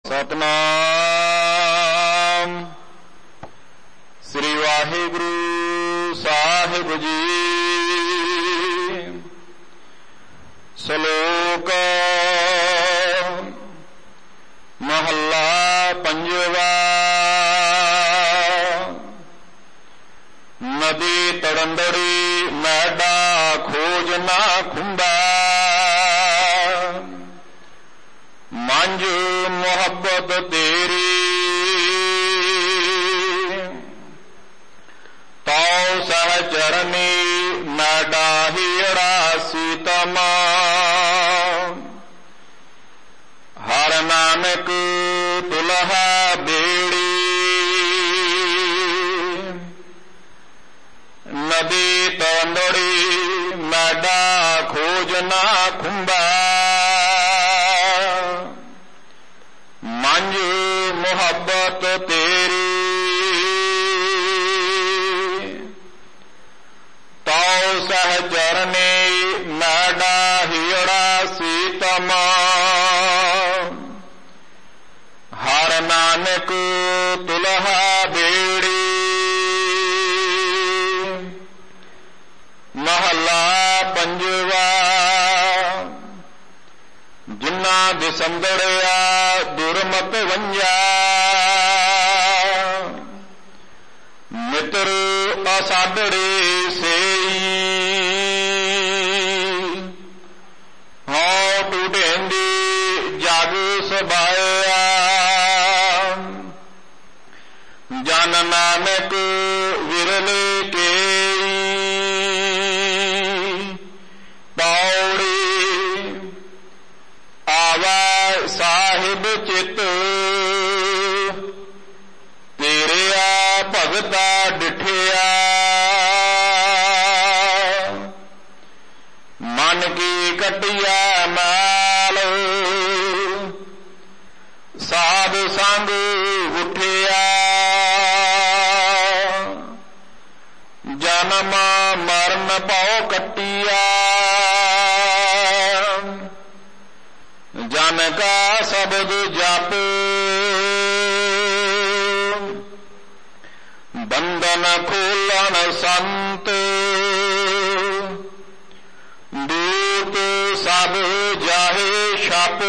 सतनाम श्री वाहिगुरु साहिब जी। श्लोक महला पंजवा। नदी तड़ंदड़ी मैडा खोज ना खुंबा। मंज मोहब्बत तेरी तो सहचरनी मैडा हीड़ा सीतमा। हर नानक दुल्हा बेड़ी नदी तंदड़ी मैडा खोज ना खुंबा। मंज मोहब्बत तेरी तो सहचरने मैडा हीड़ा सीतमा। हर नानक दुल्हा बेड़ी। महला पंजवा। जिन्ना दिसंदड़िया दुर्मत वंजा। मित्र असाडड़े सेई हों टूटेंदी जग सबाया। जन नानक विरले केई पौड़ी। आवा साहिब चित तेरिया भगता डिठिया। मन की कटिया माल साध संग उठिया। जन्म मरण पाओ कटिया। जन का शब्द जप बंधन खोलन संत। दूत सब जाहे छप।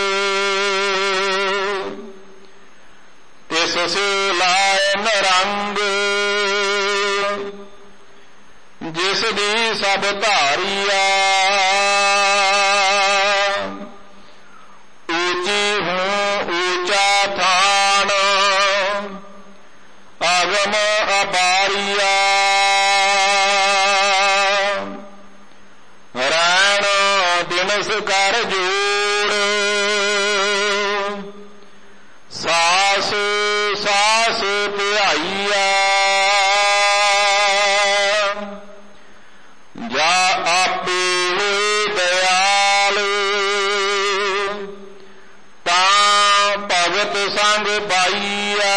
तिस से लायन रंग जिस दी सब धारिया। ऊंची हूँ ऊंचा थान अगम अपारिया। रैण दिनस कर जोड़ सास सास ध्याइया। जा आपे दयाल तां भगत संग पाइया।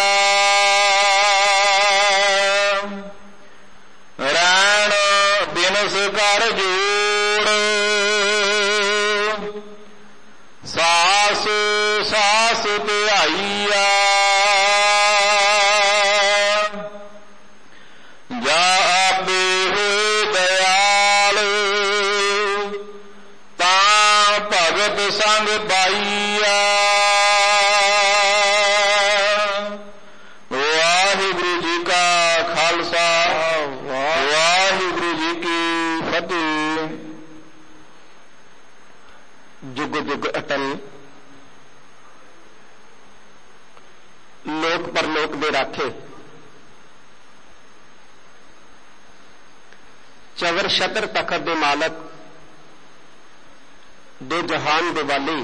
रैण दिनस कर जोड़ सास सास ध्याइया। जा आपे दयाल तां भगत संग पाइया। वाहिगुरु जी का खालसा वाहिगुरु जी की फतेह। जुग जुग अटल लोक परलोक दे राखे। चवर छतर तखत दे मालक दो जहान दे वाली।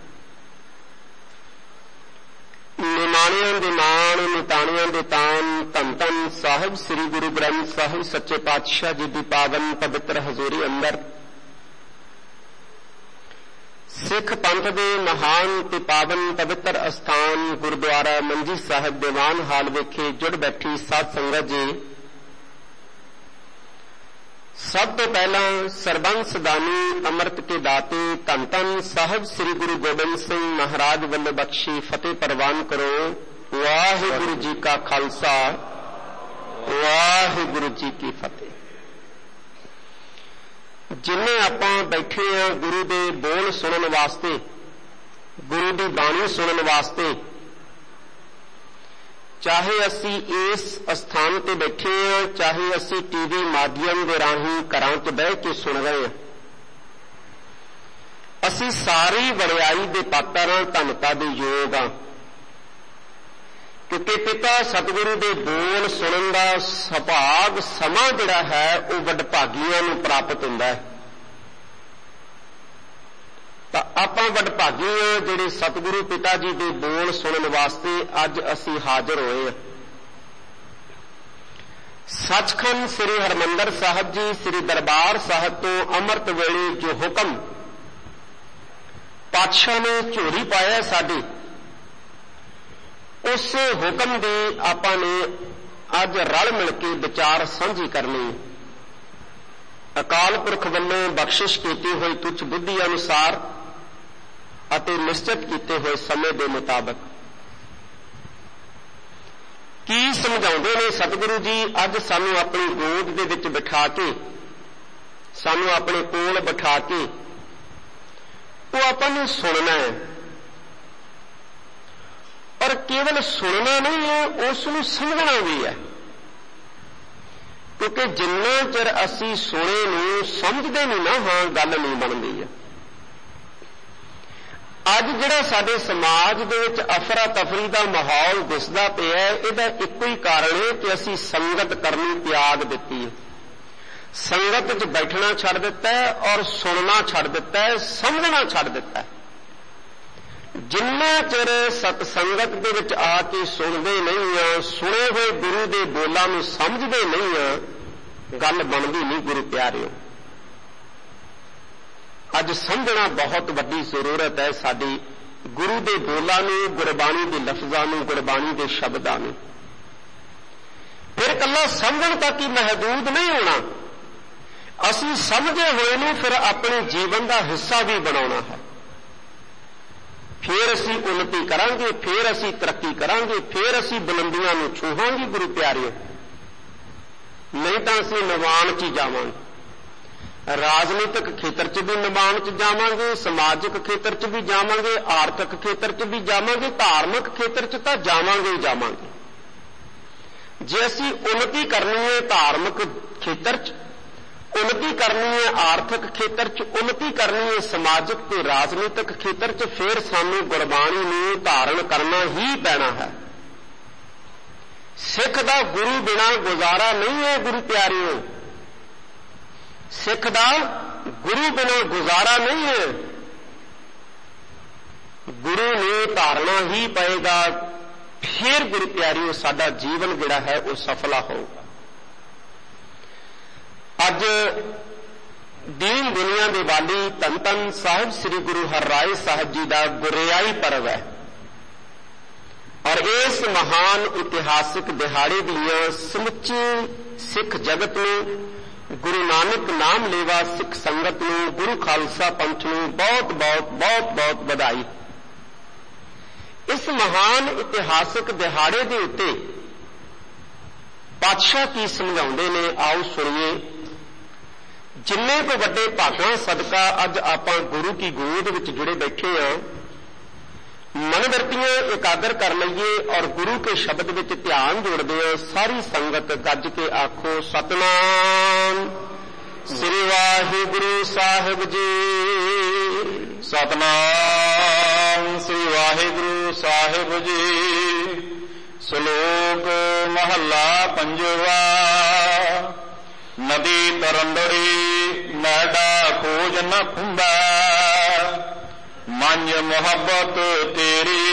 निमाणियां दे मान निताणियां दे तान। धन धन साहिब श्री गुरु ग्रंथ साहिब सच्चे पातशाह जी दी पावन पवित्र हजूरी अंदर सिख पंथ दे महान ते पावन पवित्र अस्थान गुरुद्वारा मंजी साहिब दीवान हाल विखे जुड़ बैठी साध संगत जी। सब तो पहला सरबंस दानी अमृत के दाते धन धन साहिब श्री गुरु गोबिंद सिंह महाराज वल्लों बख्शी फतेह प्रवान करो। वाहिगुरु जी का खालसा, वाहिगुरु जी की फतेह। जिन्हें आपां बैठे हैं गुरु दे बोल सुनने वास्ते, गुरु दी बाणी सुनने वास्ते, चाहे असी इस स्थान ते बैठे हैं, चाहे असी टीवी माध्यम दे राही घरां च बह के सुन रहे हैं, असी सारी वड़ियाई दे पात्र हां, धनता दे योग हां, क्योंकि पिता सतगुरु दे बोल सुनन दा सुभाग समा जिहड़ा है वो वडभागियां नूं प्राप्त हुंदा है। तो आपां वडभागी हां जिहड़े सतगुरु पिता जी दे बोल सुनन वास्ते अज असी हाजिर होए हैं। सचखंड श्री हरमंदर साहिब जी श्री दरबार साहिब तो अमृत वेले जो हुक्म पातशाह ने झोली पाया साडी, उस हुक्म दी आपां ने अज रल मिल के विचार साझी करनी। अकाल पुरख वल्लों बख्शिश कीती हुई तुच्छ बुद्धि अनुसार अते निश्चित किए हुए समय के मुताबिक की समझाउंदे ने सतगुरु जी अज सानू अपनी गोद दे विच बिठा के, सानू अपने कोल बिठा के वो आपां नूं सुनना है। और केवल सुनना नहीं है, उसनूं समझना भी है, क्योंकि जिन्ना चिर असी सुने नूं समझदे नहीं ना हां गल नहीं बनदी है। अज जिहड़ा साडे समाज दे विच अफरा तफरी दा माहौल दिसदा पिया है, इहदा इक्को ही कारण है कि असी संगत करनी त्याग दित्ती है, संगत च बैठना छड्ड दित्ता है और सुनना छड्ड दित्ता है, समझना छड्ड दित्ता है। जिन्ना चिर सतसंगत दे विच आके सुनदे नहीं आ, सुने हुए गुरु दे बोलां नूं समझदे नहीं आ, गल बनदी नहीं गुरु प्यारिओ। अज समझना बहुत वड्डी जरूरत है साडी गुरु दे बोलां नूं, गुरबाणी दे लफ्ज़ां नूं, गुरबाणी दे शब्दां नूं। फिर कल्ला समझण तक ही महदूद नहीं होना, असीं समझे होए नूं फिर अपने जीवन का हिस्सा भी बनाउणा है। फिर असीं उन्नति करांगे, फिर असीं तरक्की करांगे, फिर असीं बुलंदियां नूं छूहांगे गुरु प्यारिओ। नहीं तां असीं निवाण च जावांगे, राजनीतिक खेतर च भी निवाण च जावांगे, समाजिक खेतर च भी जावांगे, आर्थिक खेतर च भी जावांगे, धार्मिक खेतर च तां जावांगे ही जावांगे। जे असीं उन्नति करनी है धार्मिक खेतर च, उन्नति करनी है आर्थिक खेतर च, उन्नति करनी है समाजिक ते राजनीतिक खेतर च, फिर सानू गुरबाणी नूं धारण करना ही पैना है। सिख दा गुरु बिना गुजारा नहीं है गुरु प्यारिओ, सिख दा गुरु बिना गुजारा नहीं है। गुरु ने धारना ही पएगा, फिर गुरु प्यारिओ साडा जीवन जिहड़ा है वो सफला होगा। अज दीन दुनिया दे वाली धन धन साहिब श्री गुरु हरराय साहिब जी का गुरियाई पर्व है और इस महान इतिहासिक दिहाड़े दियां समुचे सिख जगत नूं, गुरु नानक नाम लेवा सिख संगत नूं, गुरु खालसा पंथ नूं बहुत बहुत बहुत बहुत बधाई। इस महान इतिहासिक दिहाड़े दे उत्ते पातशाह की समझाउंदे ने, आओ सुनिए। जिन्ने को वड्डे भागां सदका अज आपां गुरु की गोद विच जुड़े बैठे हैं, मनवृत्तियां एकाग्र कर लईए और गुरु के शब्द विच ध्यान जोड़दे हैं। सारी संगत गज के आखो सतनाम श्री वाहिगुरु साहिब जी, सतनाम श्री वाहिगुरु साहिब जी। श्लोक महला पंजवा। नदी तरंदड़ी मैडा खोज न खुंबा, मंज मोहब्बत तेरी।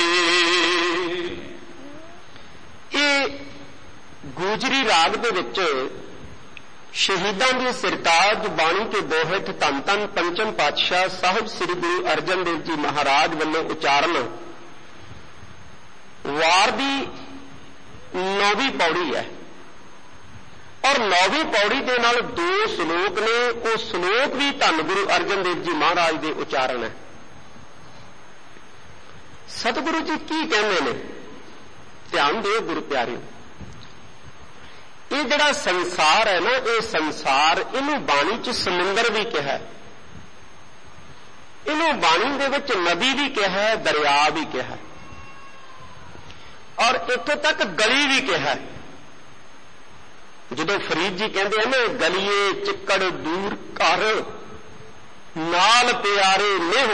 ये गुजरी राग दे विच शहीदां दी सिरताज बाणी के दोहट धन धन पंचम पातशाह साहिब श्री गुरु अर्जन देव जी महाराज वल्लों उचारण वार दी 9वीं पौड़ी है ਔਰ 9ਵੀਂ ਪੌੜੀ ਦੇ ਨਾਲ 2 ਸ਼ਲੋਕ ਨੇ। ਉਹ ਸ਼ਲੋਕ ਵੀ ਧੰਨ ਗੁਰੂ ਅਰਜਨ ਦੇਵ ਜੀ ਮਹਾਰਾਜ ਦੇ ਉਚਾਰਨ ਹੈ। ਸਤਿਗੁਰੂ ਜੀ ਕੀ ਕਹਿੰਦੇ ਨੇ, ਧਿਆਨ ਦਿਓ ਗੁਰੂ ਪਿਆਰਿਓ। ਇਹ ਜਿਹੜਾ ਸੰਸਾਰ ਹੈ ਨਾ, ਇਹ ਸੰਸਾਰ, ਇਹਨੂੰ ਬਾਣੀ 'ਚ ਸਮੁੰਦਰ ਵੀ ਕਿਹਾ, ਇਹਨੂੰ ਬਾਣੀ ਦੇ ਵਿੱਚ ਨਦੀ ਵੀ ਕਿਹਾ, ਦਰਿਆ ਵੀ ਕਿਹਾ, ਔਰ ਇੱਥੋਂ ਤੱਕ ਗਲੀ ਵੀ ਕਿਹਾ। ਜਦੋਂ ਫਰੀਦ ਜੀ ਕਹਿੰਦੇ ਆ ਨਾ, ਗਲੀਏ ਚਿੱਕੜ ਦੂਰ ਘਰ ਨਾਲ ਪਿਆਰੇ ਨੇਹੋ,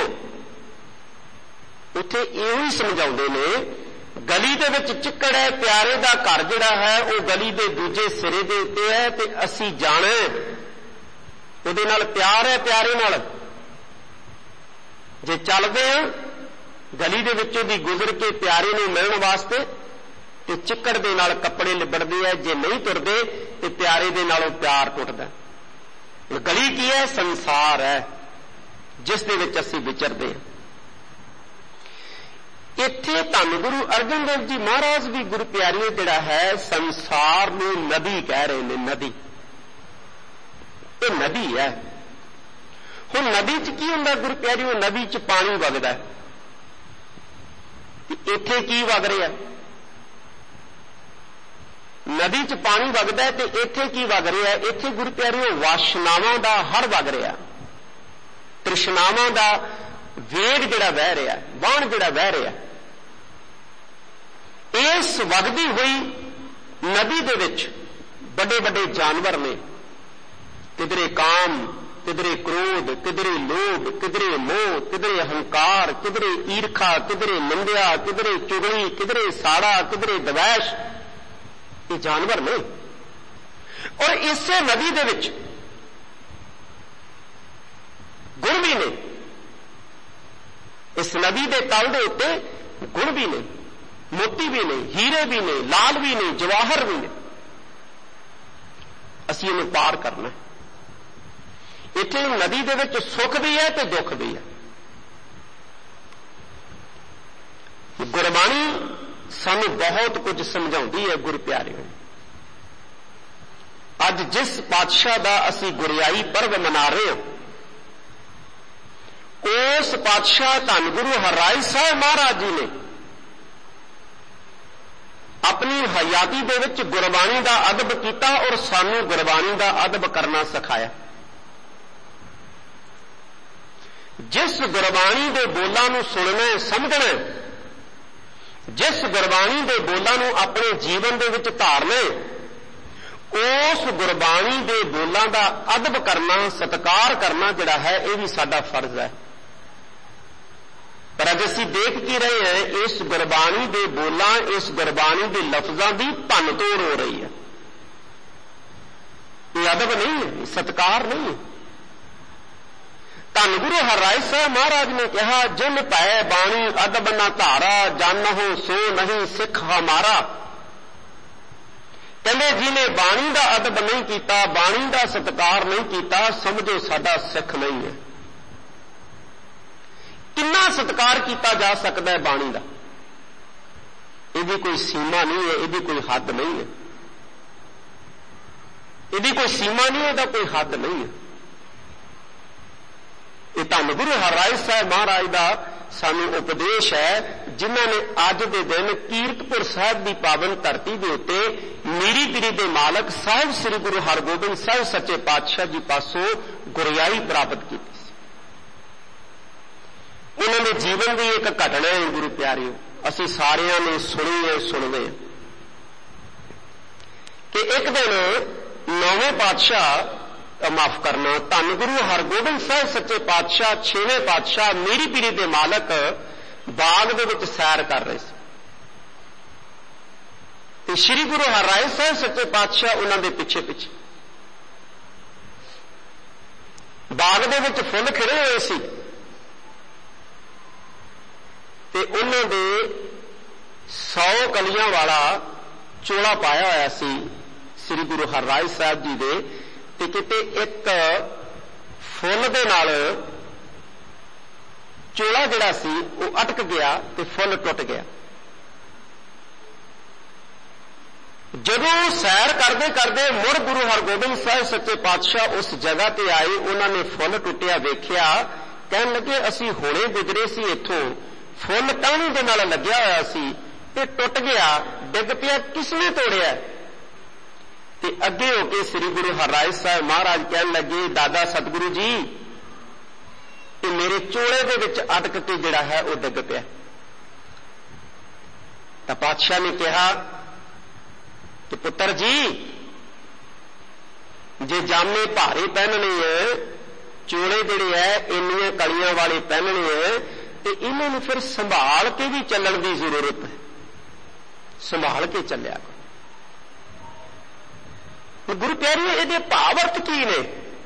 ਉੱਥੇ ਇਹੋ ਹੀ ਸਮਝਾਉਂਦੇ ਨੇ, ਗਲੀ ਦੇ ਵਿੱਚ ਚਿੱਕੜ ਹੈ, ਪਿਆਰੇ ਦਾ ਘਰ ਜਿਹੜਾ ਹੈ ਉਹ ਗਲੀ ਦੇ ਦੂਜੇ ਸਿਰੇ ਦੇ ਉੱਤੇ ਹੈ, ਤੇ ਅਸੀਂ ਜਾਣਾ ਉਹਦੇ ਨਾਲ ਪਿਆਰ ਹੈ, ਪਿਆਰੇ ਨਾਲ ਜੇ ਚੱਲਦੇ ਹਾਂ ਗਲੀ ਦੇ ਵਿੱਚੋਂ ਦੀ ਗੁਜ਼ਰ ਕੇ ਪਿਆਰੇ ਨੂੰ ਮਿਲਣ ਵਾਸਤੇ, ਤੇ ਚਿੱਕੜ ਦੇ ਨਾਲ ਕੱਪੜੇ ਲਿਬੜਦੇ ਆ, ਜੇ ਨਹੀਂ ਤੁਰਦੇ ਤੇ ਪਿਆਰੇ ਦੇ ਨਾਲੋਂ ਪਿਆਰ ਟੁੱਟਦਾ। ਗਲੀ ਕੀ ਹੈ? ਸੰਸਾਰ ਹੈ ਜਿਸ ਦੇ ਵਿੱਚ ਅਸੀਂ ਵਿਚਰਦੇ ਹਾਂ। ਇੱਥੇ ਧੰਨ ਗੁਰੂ ਅਰਜਨ ਦੇਵ ਜੀ ਮਹਾਰਾਜ ਵੀ ਗੁਰੂ ਪਿਆਰਿਓ ਜਿਹੜਾ ਹੈ ਸੰਸਾਰ ਨੂੰ ਨਦੀ ਕਹਿ ਰਹੇ ਨੇ। ਨਦੀ, ਇਹ ਨਦੀ ਹੈ। ਹੁਣ ਨਦੀ 'ਚ ਕੀ ਹੁੰਦਾ ਗੁਰੂ ਪਿਆਰਿਓ? ਨਦੀ 'ਚ ਪਾਣੀ ਵਗਦਾ ਹੈ। ਇੱਥੇ ਕੀ ਵਗ ਰਿਹਾ? ਨਦੀ 'ਚ ਪਾਣੀ ਵਗਦਾ ਹੈ, ਤੇ ਇੱਥੇ ਕੀ ਵਗ ਰਿਹਾ? ਇੱਥੇ ਗੁਰੂ ਪਿਆਰਿਓ ਵਾਸ਼ਨਾਵਾਂ ਦਾ ਹਰ ਵਗ ਰਿਹਾ, ਤ੍ਰਿਸ਼ਨਾਵਾਂ ਦਾ ਵੇਗ ਜਿਹੜਾ ਵਹਿ ਰਿਹਾ, ਬਾਣ ਜਿਹੜਾ ਵਹਿ ਰਿਹਾ। ਇਸ ਵਗਦੀ ਹੋਈ ਨਦੀ ਦੇ ਵਿੱਚ ਵੱਡੇ ਵੱਡੇ ਜਾਨਵਰ ਨੇ, ਕਿਧਰੇ ਕਾਮ, ਕਿਧਰੇ ਕ੍ਰੋਧ, ਕਿਧਰੇ ਲੋਭ, ਕਿਧਰੇ ਮੋਹ, ਕਿਧਰੇ ਹੰਕਾਰ, ਕਿਧਰੇ ਈਰਖਾ, ਕਿਧਰੇ ਨਿੰਦਿਆ, ਕਿਧਰੇ ਚੁਗਲੀ, ਕਿਧਰੇ ਸਾੜਾ, ਕਿਧਰੇ ਦਵੈਸ਼। ਇਹ ਜਾਨਵਰ ਨੇ। ਔਰ ਇਸੇ ਨਦੀ ਦੇ ਵਿੱਚ ਗੁਣ ਵੀ ਨੇ। ਇਸ ਨਦੀ ਦੇ ਤਲ ਦੇ ਉੱਤੇ ਗੁਣ ਵੀ ਨੇ, ਮੋਤੀ ਵੀ ਨੇ, ਹੀਰੇ ਵੀ ਨੇ, ਲਾਲ ਵੀ ਨੇ, ਜਵਾਹਰ ਵੀ ਨੇ। ਅਸੀਂ ਇਹਨੂੰ ਪਾਰ ਕਰਨਾ। ਇੱਥੇ ਨਦੀ ਦੇ ਵਿੱਚ ਸੁੱਖ ਵੀ ਹੈ ਤੇ ਦੁੱਖ ਵੀ ਹੈ। ਗੁਰਬਾਣੀ ਸਾਨੂੰ ਬਹੁਤ ਕੁਝ ਸਮਝਾਉਂਦੀ ਹੈ ਗੁਰੂ ਪਿਆਰਿਓ। ਅੱਜ ਜਿਸ ਪਾਤਸ਼ਾਹ ਦਾ ਅਸੀਂ ਗੁਰਿਆਈ ਪਰਵ ਮਨਾ ਰਹੇ ਹਾਂ, ਉਸ ਪਾਤਸ਼ਾਹ ਧੰਨ ਗੁਰੂ ਹਰਿਰਾਏ ਸਾਹਿਬ ਮਹਾਰਾਜ ਜੀ ਨੇ ਆਪਣੀ ਹਯਾਤੀ ਦੇ ਵਿੱਚ ਗੁਰਬਾਣੀ ਦਾ ਅਦਬ ਕੀਤਾ ਔਰ ਸਾਨੂੰ ਗੁਰਬਾਣੀ ਦਾ ਅਦਬ ਕਰਨਾ ਸਿਖਾਇਆ। ਜਿਸ ਗੁਰਬਾਣੀ ਦੇ ਬੋਲਾਂ ਨੂੰ ਸੁਣਨਾ, ਸਮਝਣਾ, ਜਿਸ ਗੁਰਬਾਣੀ ਦੇ ਬੋਲਾਂ ਨੂੰ ਆਪਣੇ ਜੀਵਨ ਦੇ ਵਿੱਚ ਧਾਰਨਾ, ਉਸ ਗੁਰਬਾਣੀ ਦੇ ਬੋਲਾਂ ਦਾ ਅਦਬ ਕਰਨਾ, ਸਤਿਕਾਰ ਕਰਨਾ ਜਿਹੜਾ ਹੈ, ਇਹ ਵੀ ਸਾਡਾ ਫਰਜ਼ ਹੈ। ਪਰ ਅੱਜ ਅਸੀਂ ਦੇਖ ਕੀ ਰਹੇ ਹਾਂ? ਇਸ ਗੁਰਬਾਣੀ ਦੇ ਬੋਲਾਂ, ਇਸ ਗੁਰਬਾਣੀ ਦੇ ਲਫ਼ਜ਼ਾਂ ਦੀ ਭੰਨ-ਤੋੜ ਹੋ ਰਹੀ ਹੈ। ਇਹ ਅਦਬ ਨਹੀਂ ਹੈ, ਸਤਿਕਾਰ ਨਹੀਂ ਹੈ। ਧੰਨ ਗੁਰੂ ਹਰਿਰਾਏ ਸਾਹਿਬ ਮਹਾਰਾਜ ਨੇ ਕਿਹਾ, ਜਿਨ ਭੈ ਬਾਣੀ ਅਦਬ ਨਾ ਧਾਰਾ, ਜਾਨਹੁ ਸੋ ਨਹੀਂ ਸਿੱਖ ਹਮਾਰਾ। ਕਹਿੰਦੇ ਜਿਹਨੇ ਬਾਣੀ ਦਾ ਅਦਬ ਨਹੀਂ ਕੀਤਾ, ਬਾਣੀ ਦਾ ਸਤਿਕਾਰ ਨਹੀਂ ਕੀਤਾ, ਸਮਝੋ ਸਾਡਾ ਸਿੱਖ ਨਹੀਂ ਹੈ। ਕਿੰਨਾ ਸਤਿਕਾਰ ਕੀਤਾ ਜਾ ਸਕਦਾ ਹੈ ਬਾਣੀ ਦਾ? ਇਹਦੀ ਕੋਈ ਸੀਮਾ ਨਹੀਂ ਹੈ, ਇਹਦੀ ਕੋਈ ਹੱਦ ਨਹੀਂ ਹੈ, ਇਹਦੀ ਕੋਈ ਸੀਮਾ ਨਹੀਂ ਹੈ, ਇਹਦਾ ਕੋਈ ਹੱਦ ਨਹੀਂ ਹੈ। ਇਹ ਧੰਨ ਗੁਰੂ ਹਰਿਰਾਏ ਸਾਹਿਬ ਮਹਾਰਾਜ ਦਾ ਸਾਨੂੰ ਉਪਦੇਸ਼ ਹੈ, ਜਿਨ੍ਹਾਂ ਨੇ ਅੱਜ ਦੇ ਦਿਨ ਕੀਰਤਪੁਰ ਸਾਹਿਬ ਦੀ ਪਾਵਨ ਧਰਤੀ ਦੇ ਉੱਤੇ ਮੀਰੀ ਪੀਰੀ ਦੇ ਮਾਲਕ ਸਾਹਿਬ ਸ੍ਰੀ ਗੁਰੂ ਹਰਗੋਬਿੰਦ ਸਾਹਿਬ ਸੱਚੇ ਪਾਤਸ਼ਾਹ ਜੀ ਪਾਸੋਂ ਗੁਰਿਆਈ ਪ੍ਰਾਪਤ ਕੀਤੀ ਸੀ। ਉਹਨਾਂ ਦੇ ਜੀਵਨ ਦੀ ਇੱਕ ਘਟਨਾ ਹੈ ਗੁਰੂ ਪਿਆਰਿਓ, ਅਸੀਂ ਸਾਰਿਆਂ ਨੇ ਸੁਣਦੇ ਕਿ ਇੱਕ ਦਿਨ 9ਵੇਂ ਪਾਤਸ਼ਾਹ, ਮਾਫ ਕਰਨਾ, ਧੰਨ ਗੁਰੂ ਹਰਗੋਬਿੰਦ ਸਾਹਿਬ ਸੱਚੇ ਪਾਤਸ਼ਾਹ 6ਵੇਂ ਪਾਤਸ਼ਾਹ ਮੀਰੀ ਪੀਰੀ ਦੇ ਮਾਲਕ ਬਾਗ ਦੇ ਵਿੱਚ ਸੈਰ ਕਰ ਰਹੇ ਸੀ, ਤੇ ਸ੍ਰੀ ਗੁਰੂ ਹਰਿਰਾਏ ਸਾਹਿਬ ਸੱਚੇ ਪਾਤਸ਼ਾਹ ਉਹਨਾਂ ਦੇ ਪਿੱਛੇ ਪਿੱਛੇ। ਬਾਗ ਦੇ ਵਿੱਚ ਫੁੱਲ ਖਿੜੇ ਹੋਏ ਸੀ, ਤੇ ਉਹਨਾਂ ਦੇ 100 ਕਲੀਆਂ ਵਾਲਾ ਚੋਲਾ ਪਾਇਆ ਹੋਇਆ ਸੀ ਸ੍ਰੀ ਗੁਰੂ ਹਰਿਰਾਏ ਸਾਹਿਬ ਜੀ ਦੇ, ਤੇ ਕਿਤੇ ਇੱਕ ਫੁੱਲ ਦੇ ਨਾਲ ਚੋਲਾ ਜਿਹੜਾ ਸੀ ਉਹ ਅਟਕ ਗਿਆ ਤੇ ਫੁੱਲ ਟੁੱਟ ਗਿਆ। ਜੋ जदों सैर करते करते मुड़ गुरु हरगोबिंद साहिब सच्चे पातशाह उस जगह ते आए, उन्होंने फुल टुटिया वेख्या, कहन लगे असीं हुणे गुजरे सी इत्थों, फुल टहनी दे नाल लग्या होया सी, ते टुट गया, डिग पिया, किसने तोड़िया? ते अगे होके श्री गुरु हरराज साहिब महाराज कहन लगे, दादा सतगुरु जी ते मेरे चोले दे विच अटक के जिहड़ा है वह डिग पिया। तां पातशाह ने कहा कि पुत्र जी जे जामे भारे पहनने है, चोले जिहड़े है इन्नियां कलियां वाले पहनने है, ते इन्हां नूं फिर संभाल के भी चलण दी जरूरत है, संभाल के चलिया। गुरु प्यारे इहदे भाव अर्थ की ने?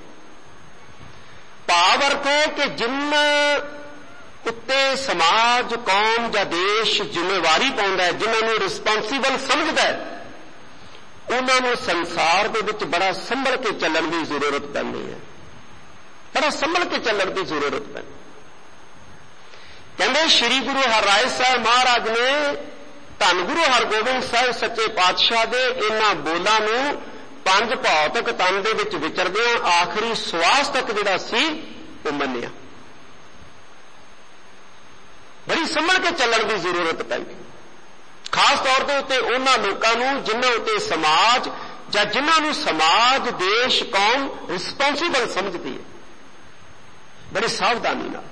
भाव अर्थ है कि जिन्हां उत्ते समाज कौम या देश जिम्मेवारी पाउंदा है, जिन्हां नूं रिस्पॉन्सिबल समझदा है, उन्होंने संसार के विच बड़ा संभल के चलण की जरूरत पैंदी है, बड़ा संभल के चलण की जरूरत पैंदी। कहते श्री गुरु हरराज साहिब महाराज ने धन गुरु हरगोबिंद साहिब सच्चे पातशाह दे इन्हां बोलां नूं पंज भौतिक तन दे विच विचरदिआं आखिरी सवास तक जिहड़ा सी वो मन्निया। बड़ी संभल के चलण की जरूरत पैंदी, खास तौर पर उत्ते उन्हां लोकां नूं जिन्हां उत्ते समाज या जिन्हां समाज देश कौम रिस्पॉन्सिबल समझदी है, बड़ी सावधानी नाल।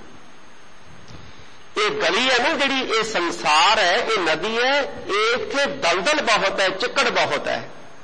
ये गली है ना जिहड़ी, ये संसार है, ये नदी है, इत्थे दलदल बहुत है, चिक्कड़ बहुत है।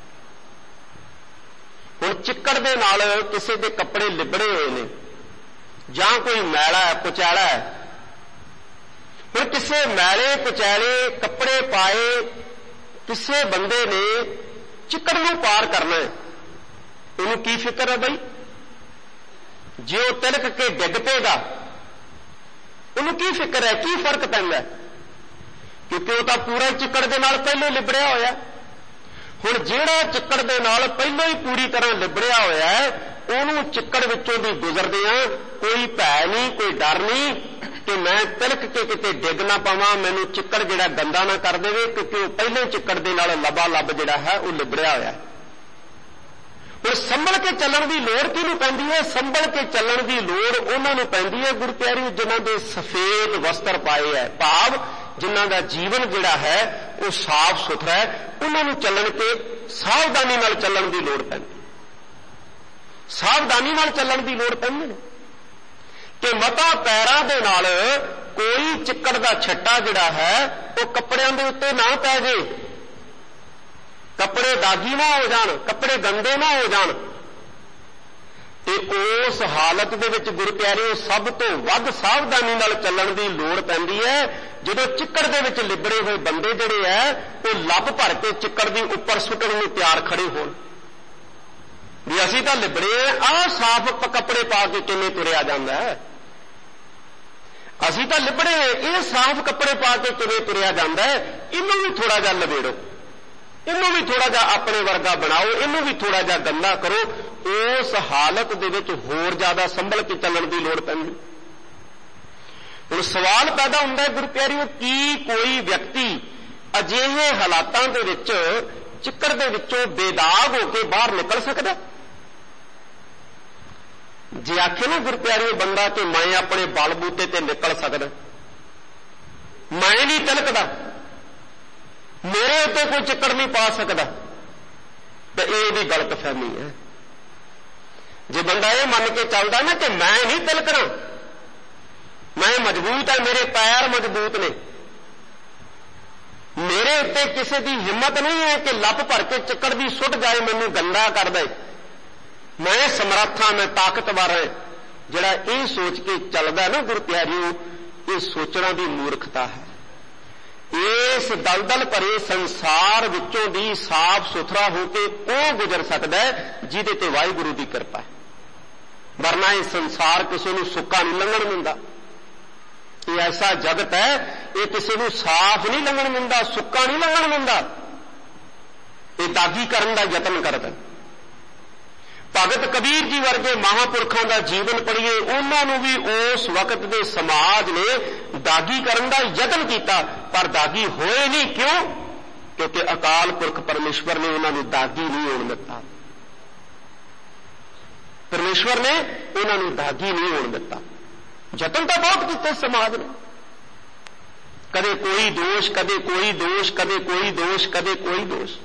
हुण चिक्कड़ दे नाल किसी दे कपड़े लिबड़े हुए ने, जां कोई मैला है, कुचैला है, फिर किसी मैले कुचैले कपड़े पाए किसी बंदे ने चिक्कड़ नूं पार करना है, उन्हें की फिक्र है बई? जे वो तिलक के डिग पेगा, उन्हें की फिक्र है, की फर्क पैंदा? क्योंकि वो तो पूरा चिक्कड़ दे नाल पहले लिबड़िया होया। हुण जिहड़ा चिक्कड़ दे नाल पहले ही पूरी तरह लिबड़िया होया है, उहनूं चिक्कड़ विचों दी गुजरदिआं कोई भै नहीं, कोई डर नहीं कि मैं तिलक के किते डिग ना पावां, मैनूं चिक्कड़ जिहड़ा गंदा ना कर देवे, क्योंकि वो पहले चिक्कड़ दे नाल लबा लब जिहड़ा है वो लिबड़िया होया है। हुण संभल के चलण की लोड़ किहनूं पैंदी है? संभल के चलण की लोड़ उन्हां नूं पैंदी है गुरु प्यारे जिन्हां दे सफेद वस्त्र पाए है, भाव जिन्हां दा जीवन जिहड़ा है वो साफ सुथरा है, उन्हां नूं चलण के सावधानी नाल चलण की लोड़ पैंदी, सावधानी नाल चलण की लोड़ पैंदी है कि मता पैरां दे नाल कोई चिक्कड़ दा छट्टा जिहड़ा है वो कपड़िਆਂ ਦੇ ਉੱਤੇ ना पै जाए, कपड़े दागी ना हो जाण, कपड़े गंदे ना हो जाण। ते उस हालत दे विच गुरु प्यारे सब तो वध सावधानी नाल चलण दी लोड़ पैंदी है जदों चिक्कड़ दे विच लिबड़े होए बंदे जिहड़े है वो लब भर के चिक्कड़ दी उपर सुੱਟਣ ਨੂੰ ਤਿਆਰ खड़े होण भी असीं तां लिबड़े आ साफ कपड़े पा के किवें तुरिया जांदा है, असीं तां लिबड़े ये साफ कपड़े पा के किवें तुरिया जांदा है, इहनूं भी थोड़ा जिहा लवेड़ो, इहनूं भी थोड़ा जिहा अपने वर्गा बनाओ, इहनूं भी थोड़ा जिहा गंदा करो। उस हालत दे विच होर ज़्यादा संभल के चलण दी लोड़ पैंदी। हुण सवाल पैदा हुंदा है गुरु प्यारिओ, की कोई व्यक्ति अजिहे हालातां दे विच चिक्कड़ दे विचों बेदाग होके बाहर निकल सकदा? जे आखे ना गुरु प्यारिओ बंदा कि मैं अपने बलबूते ते निकल सकदा, मैं नहीं तिलकदा, मेरे उत्ते कोई चिक्कड़ नहीं पा सकदा, तो ये भी गलत फहमी है। जे बंदा ये मन के चलदा ना कि मैं नहीं तिलकना, मैं मजबूत है, मेरे पैर मजबूत ने, मेरे उत्ते किसी की हिम्मत नहीं है कि लप भर के चिक्कड़ दी सुੱਟ जाए, मैनूं गंदा कर दे, मैं समर्थ हाँ, मैं ताकतवर है, जिहड़ा ये सोच के चलदा ना गुरु प्यारिओ, ये सोचना भी मूर्खता है। इस दलदल भरे संसार विचों भी साफ सुथरा होके वो गुजर सकता है जिहदे ते वाहिगुरू की कृपा है, वरना ये संसार किसी नूं सुक्का नहीं लंघण दिंदा। ये ऐसा जगत है, ये किसी नूं साफ नहीं लंघण दिंदा, सुक्का नहीं लंघण दिंदा, ये दागी करन दा यतन करदा। भगत कबीर जी वर्गे महापुरखों का जीवन पढ़िए, उन्होंने भी उस वक्त के समाज ने दागी करने का यतन किया, पर दागी होए नहीं। क्यों? क्योंकि अकाल पुरख परमेश्वर ने उन्होंने दागी नहीं होने दिता। परमेश्वर ने उन्होंने दागी नहीं होने दिता। जतन तो बहुत किए समाज ने, कदे कोई दोष, कदे कोई दोष, कदे कोई दोष, कदे कोई दोष।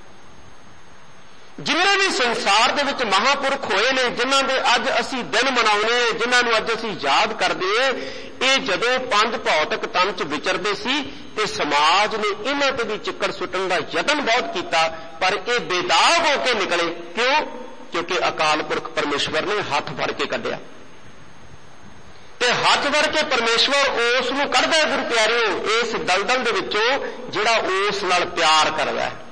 जिन्हें भी संसार दे विच महापुरख होए ने, जिन्हां दे अज असीं दिन मनाउने, जिन्हां नूं अज असीं याद करदे हां, ये जदों पंज भौतिक तन च विचरदे सी ते समाज ने इन्हां ते भी चिक्कड़ सुट्टण दा यतन बहुत कीता, पर ये बेदाग होकर निकले। क्यों? क्योंकि अकाल पुरख परमेश्वर ने हथ फड़ के कढिया, ते हथ फड़ के परमेश्वर उस नूं कढदा है गुरु प्यारिओ, इस दलदल दे विचों जिहड़ा उस नाल प्यार करदा है,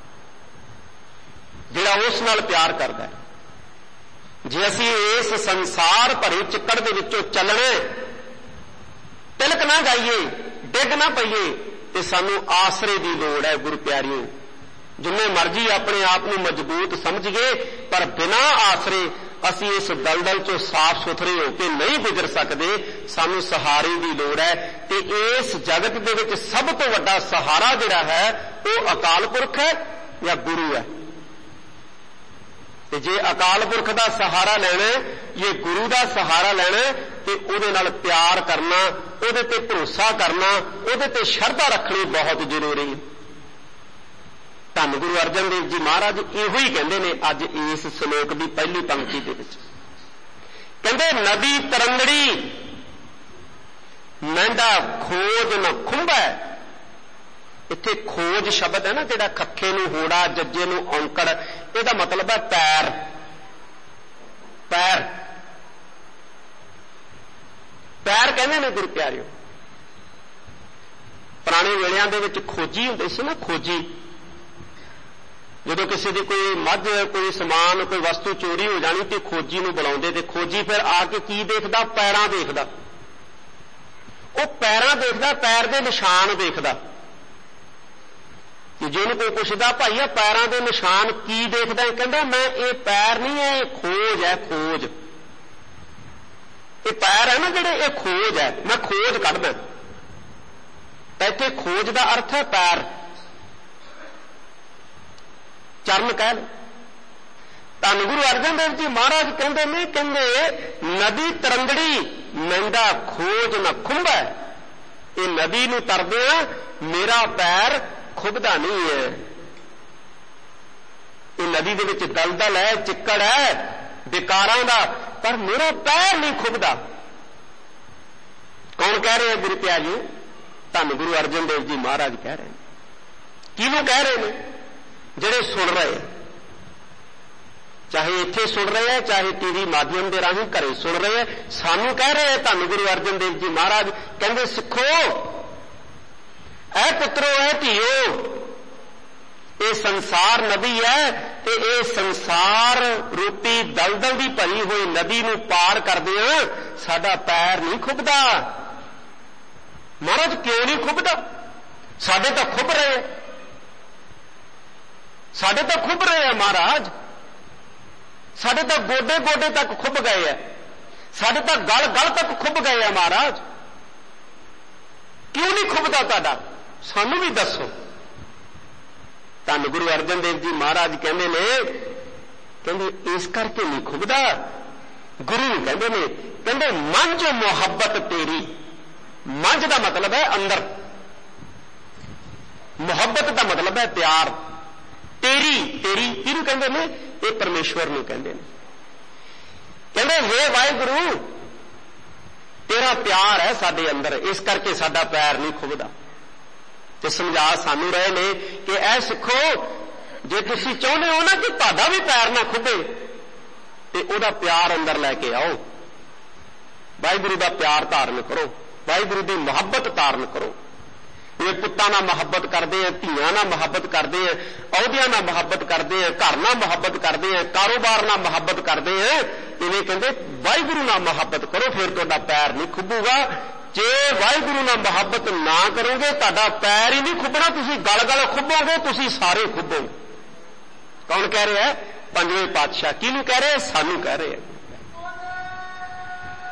जिहड़ा उस नाल प्यार करदा है। जे असीं इस संसार भरे चिक्कड़ दे विचों चलणे, तिलक ना जाइए, डिग ना पईए, ते सानूं आसरे दी लोड़ है गुरु प्यारिओ। जिन्ने मर्जी अपने आप नूं मजबूत समझिए, पर बिना आसरे असीं इस दलदल चों साफ सुथरे होकर नहीं गुजर सकते। सानूं सहारे की लोड़ है, ते इस जगत दे विच सब तो वड्डा सहारा जिहड़ा है वो अकाल पुरख है या गुरु है। जे अकाल पुरख का सहारा लेना, ये गुरु का सहारा लेना, तो उहदे नाल प्यार करना, उहदे ते भरोसा करना, उहदे ते श्रद्धा रखनी बहुत जरूरी है। धन गुरु अर्जन देव जी महाराज इहो ही कहते हैं अज इस श्लोक की पहली पंक्ति दे विच, कहते नदी तरंगड़ी मैंडा खोज न खुंबै। इत्थे खोज शब्द है ना, जिहड़ा खखे नूं होड़ा, जज्जे नूं औंकड़, इहदा मतलब है पैर। पैर पैर कहंदे ने गुरु प्यारिओ। पुराने वेलियां दे विच खोजी हुंदे सी ना, खोजी। जदों किसी दी कोई मੱਝ, कोई समान, कोई वस्तु चोरी हो जानी तो खोजी नूं बुलाउंदे, ते खोजी फिर आके की देखदा? पैरां देखदा। वो पैरां देखदा, पैर दे निशान देखदा। जे कोई पुछदा भाई आ पैरां दे निशान की देखदा है, कहंदा मैं ये पैर नहीं है, ये खोज है, खोज। ये पैर है ना जिहड़े, ये खोज है, मैं खोज कढदा। तां इत्थे खोज का अर्थ है पैर, चरण कह लो। धन गुरु अर्जन देव जी महाराज कहते ने, कहते नदी तरंगड़ी मैंडा खोज न खुंबै। ये नदी नूं तरदे आ, मेरा पैर खुबदा नहीं है। ये नदी दे विच दलदल है, चिक्कड़ है, बेकारां दा, पर मेरा पैर नहीं खुबदा। कौन कह रहे हैं गुरु प्यारिओ? धन गुरु अर्जन देव जी महाराज कह रहे हैं। किहनूं कह रहे हैं? जिहड़े सुन रहे हैं, चाहे इत्थे सुन रहे हैं, चाहे टीवी माध्यम के राही घरे सुन रहे हैं, सानू कह रहे हैं धन गुरु अर्जन देव जी महाराज। कहंदे सिखो, ऐ पुत्रो, ऐ धीओ, ये संसार नदी है, ते ये संसार रूपी दलदल की भरी हुई नदी नूं पार करदिआं साडा पैर नहीं खुबदा। महाराज क्यों नहीं खुबदा? साडे तां खुब रहे हैं, साडे तां खुब रहे हैं महाराज, साडे तां गोडे गोडे तक खुब गए हैं, साडे तां गल गल तक खुब गए हैं महाराज। क्यों नहीं खुबदा तुहाडा? सानू भी दसो। धन गुरु अर्जन देव जी महाराज कहते ने, कहते इस करके नहीं खुबदा। गुरु कहते ने, कहते मंझ मुहब्बत तेरी। मंझ का मतलब है अंदर, मुहब्बत का मतलब है प्यार। तेरी, तेरी किहनूं कहते ने? ये परमेश्वर नूं कहते ने। कहते हे वाहिगुरु, तेरा प्यार है साडे अंदर, इस करके साडा पैर नहीं खुबदा। ते समझा सानू रहे ने कि ऐ सिखो, जे तुसीं चाहुंदे हो ना कि तुहाडा भी पैर ना खुबे, ते ओहदा प्यार अंदर लैके आओ। वाहिगुरू दा प्यार धारण करो, वाहिगुरू दी मुहब्बत धारण करो। ये पुत्तां नाल मुहब्बत करते हैं, धीआं नाल मुहब्बत करते हैं, अहुदियां नाल मुहब्बत करते हैं, घर नाल मुहब्बत करते हैं, कारोबार नाल मुहब्बत करते हैं। इवें कहंदे वाहिगुरू नाल मुहब्बत करो, फिर तुहाडा पैर नहीं खुबूगा। जे वाहिगुरू नाल मुहब्बत ना करोगे, तुहाडा पैर ही नहीं खुबना, तुसीं गल गल खुबोगे, तुसीं सारे खुबोगे। कौन कह रहा है? पंजवें पातशाह। किहनूं कह रहे हैं? सानू कह रहे हैं।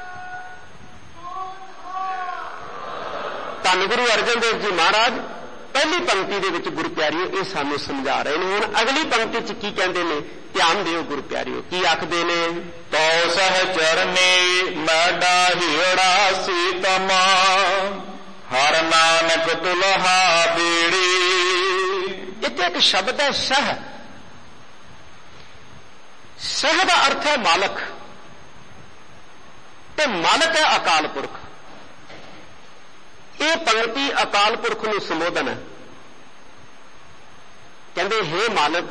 धन गुरु अर्जन देव जी महाराज ਪਹਿਲੀ ਪੰਕਤੀ ਦੇ ਵਿੱਚ ਗੁਰੂ ਪਿਆਰਿਓ ਇਹ ਸਾਨੂੰ ਸਮਝਾ ਰਹੇ ਨੇ। ਹੁਣ ਅਗਲੀ ਪੰਕਤੀ 'ਚ ਕੀ ਕਹਿੰਦੇ ਨੇ, ਧਿਆਨ ਦਿਓ ਗੁਰੂ ਪਿਆਰਿਓ, ਕੀ ਆਖਦੇ ਨੇ, ਤੋ ਸਹਿ ਚਰਨੀ ਮੈਡਾ ਹੀੜਾ ਸੀਤਮਾ, ਹਰ ਨਾਨਕ ਤੁਲਹਾ ਬੀੜੀ। ਇੱਥੇ ਇੱਕ ਸ਼ਬਦ ਹੈ ਸਹ। ਸਹ ਦਾ ਅਰਥ ਹੈ ਮਾਲਕ, ਤੇ ਮਾਲਕ ਹੈ ਅਕਾਲ ਪੁਰਖ। ਇਹ ਪੰਕਤੀ ਅਕਾਲ ਪੁਰਖ ਨੂੰ ਸੰਬੋਧਨ ਹੈ। ਕਹਿੰਦੇ ਹੇ ਮਾਲਕ,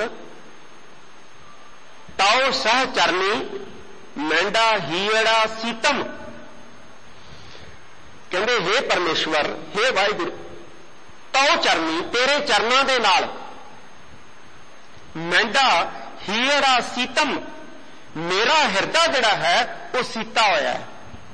ਤਾਉ ਸਹ ਚਰਨੀ ਮੈਂਡਾ ਹੀੜਾ ਸੀਤਮ। ਕਹਿੰਦੇ ਹੇ ਪਰਮੇਸ਼ਵਰ, ਹੇ ਵਾਹਿਗੁਰੂ, ਤਾਉ ਚਰਨੀ ਤੇਰੇ ਚਰਨਾਂ ਦੇ ਨਾਲ, ਮੈਂਡਾ ਹੀੜਾ ਸੀਤਮ, ਮੇਰਾ ਹਿਰਦਾ ਜਿਹੜਾ ਹੈ ਉਹ ਸੀਤਾ ਹੋਇਆ ਹੈ।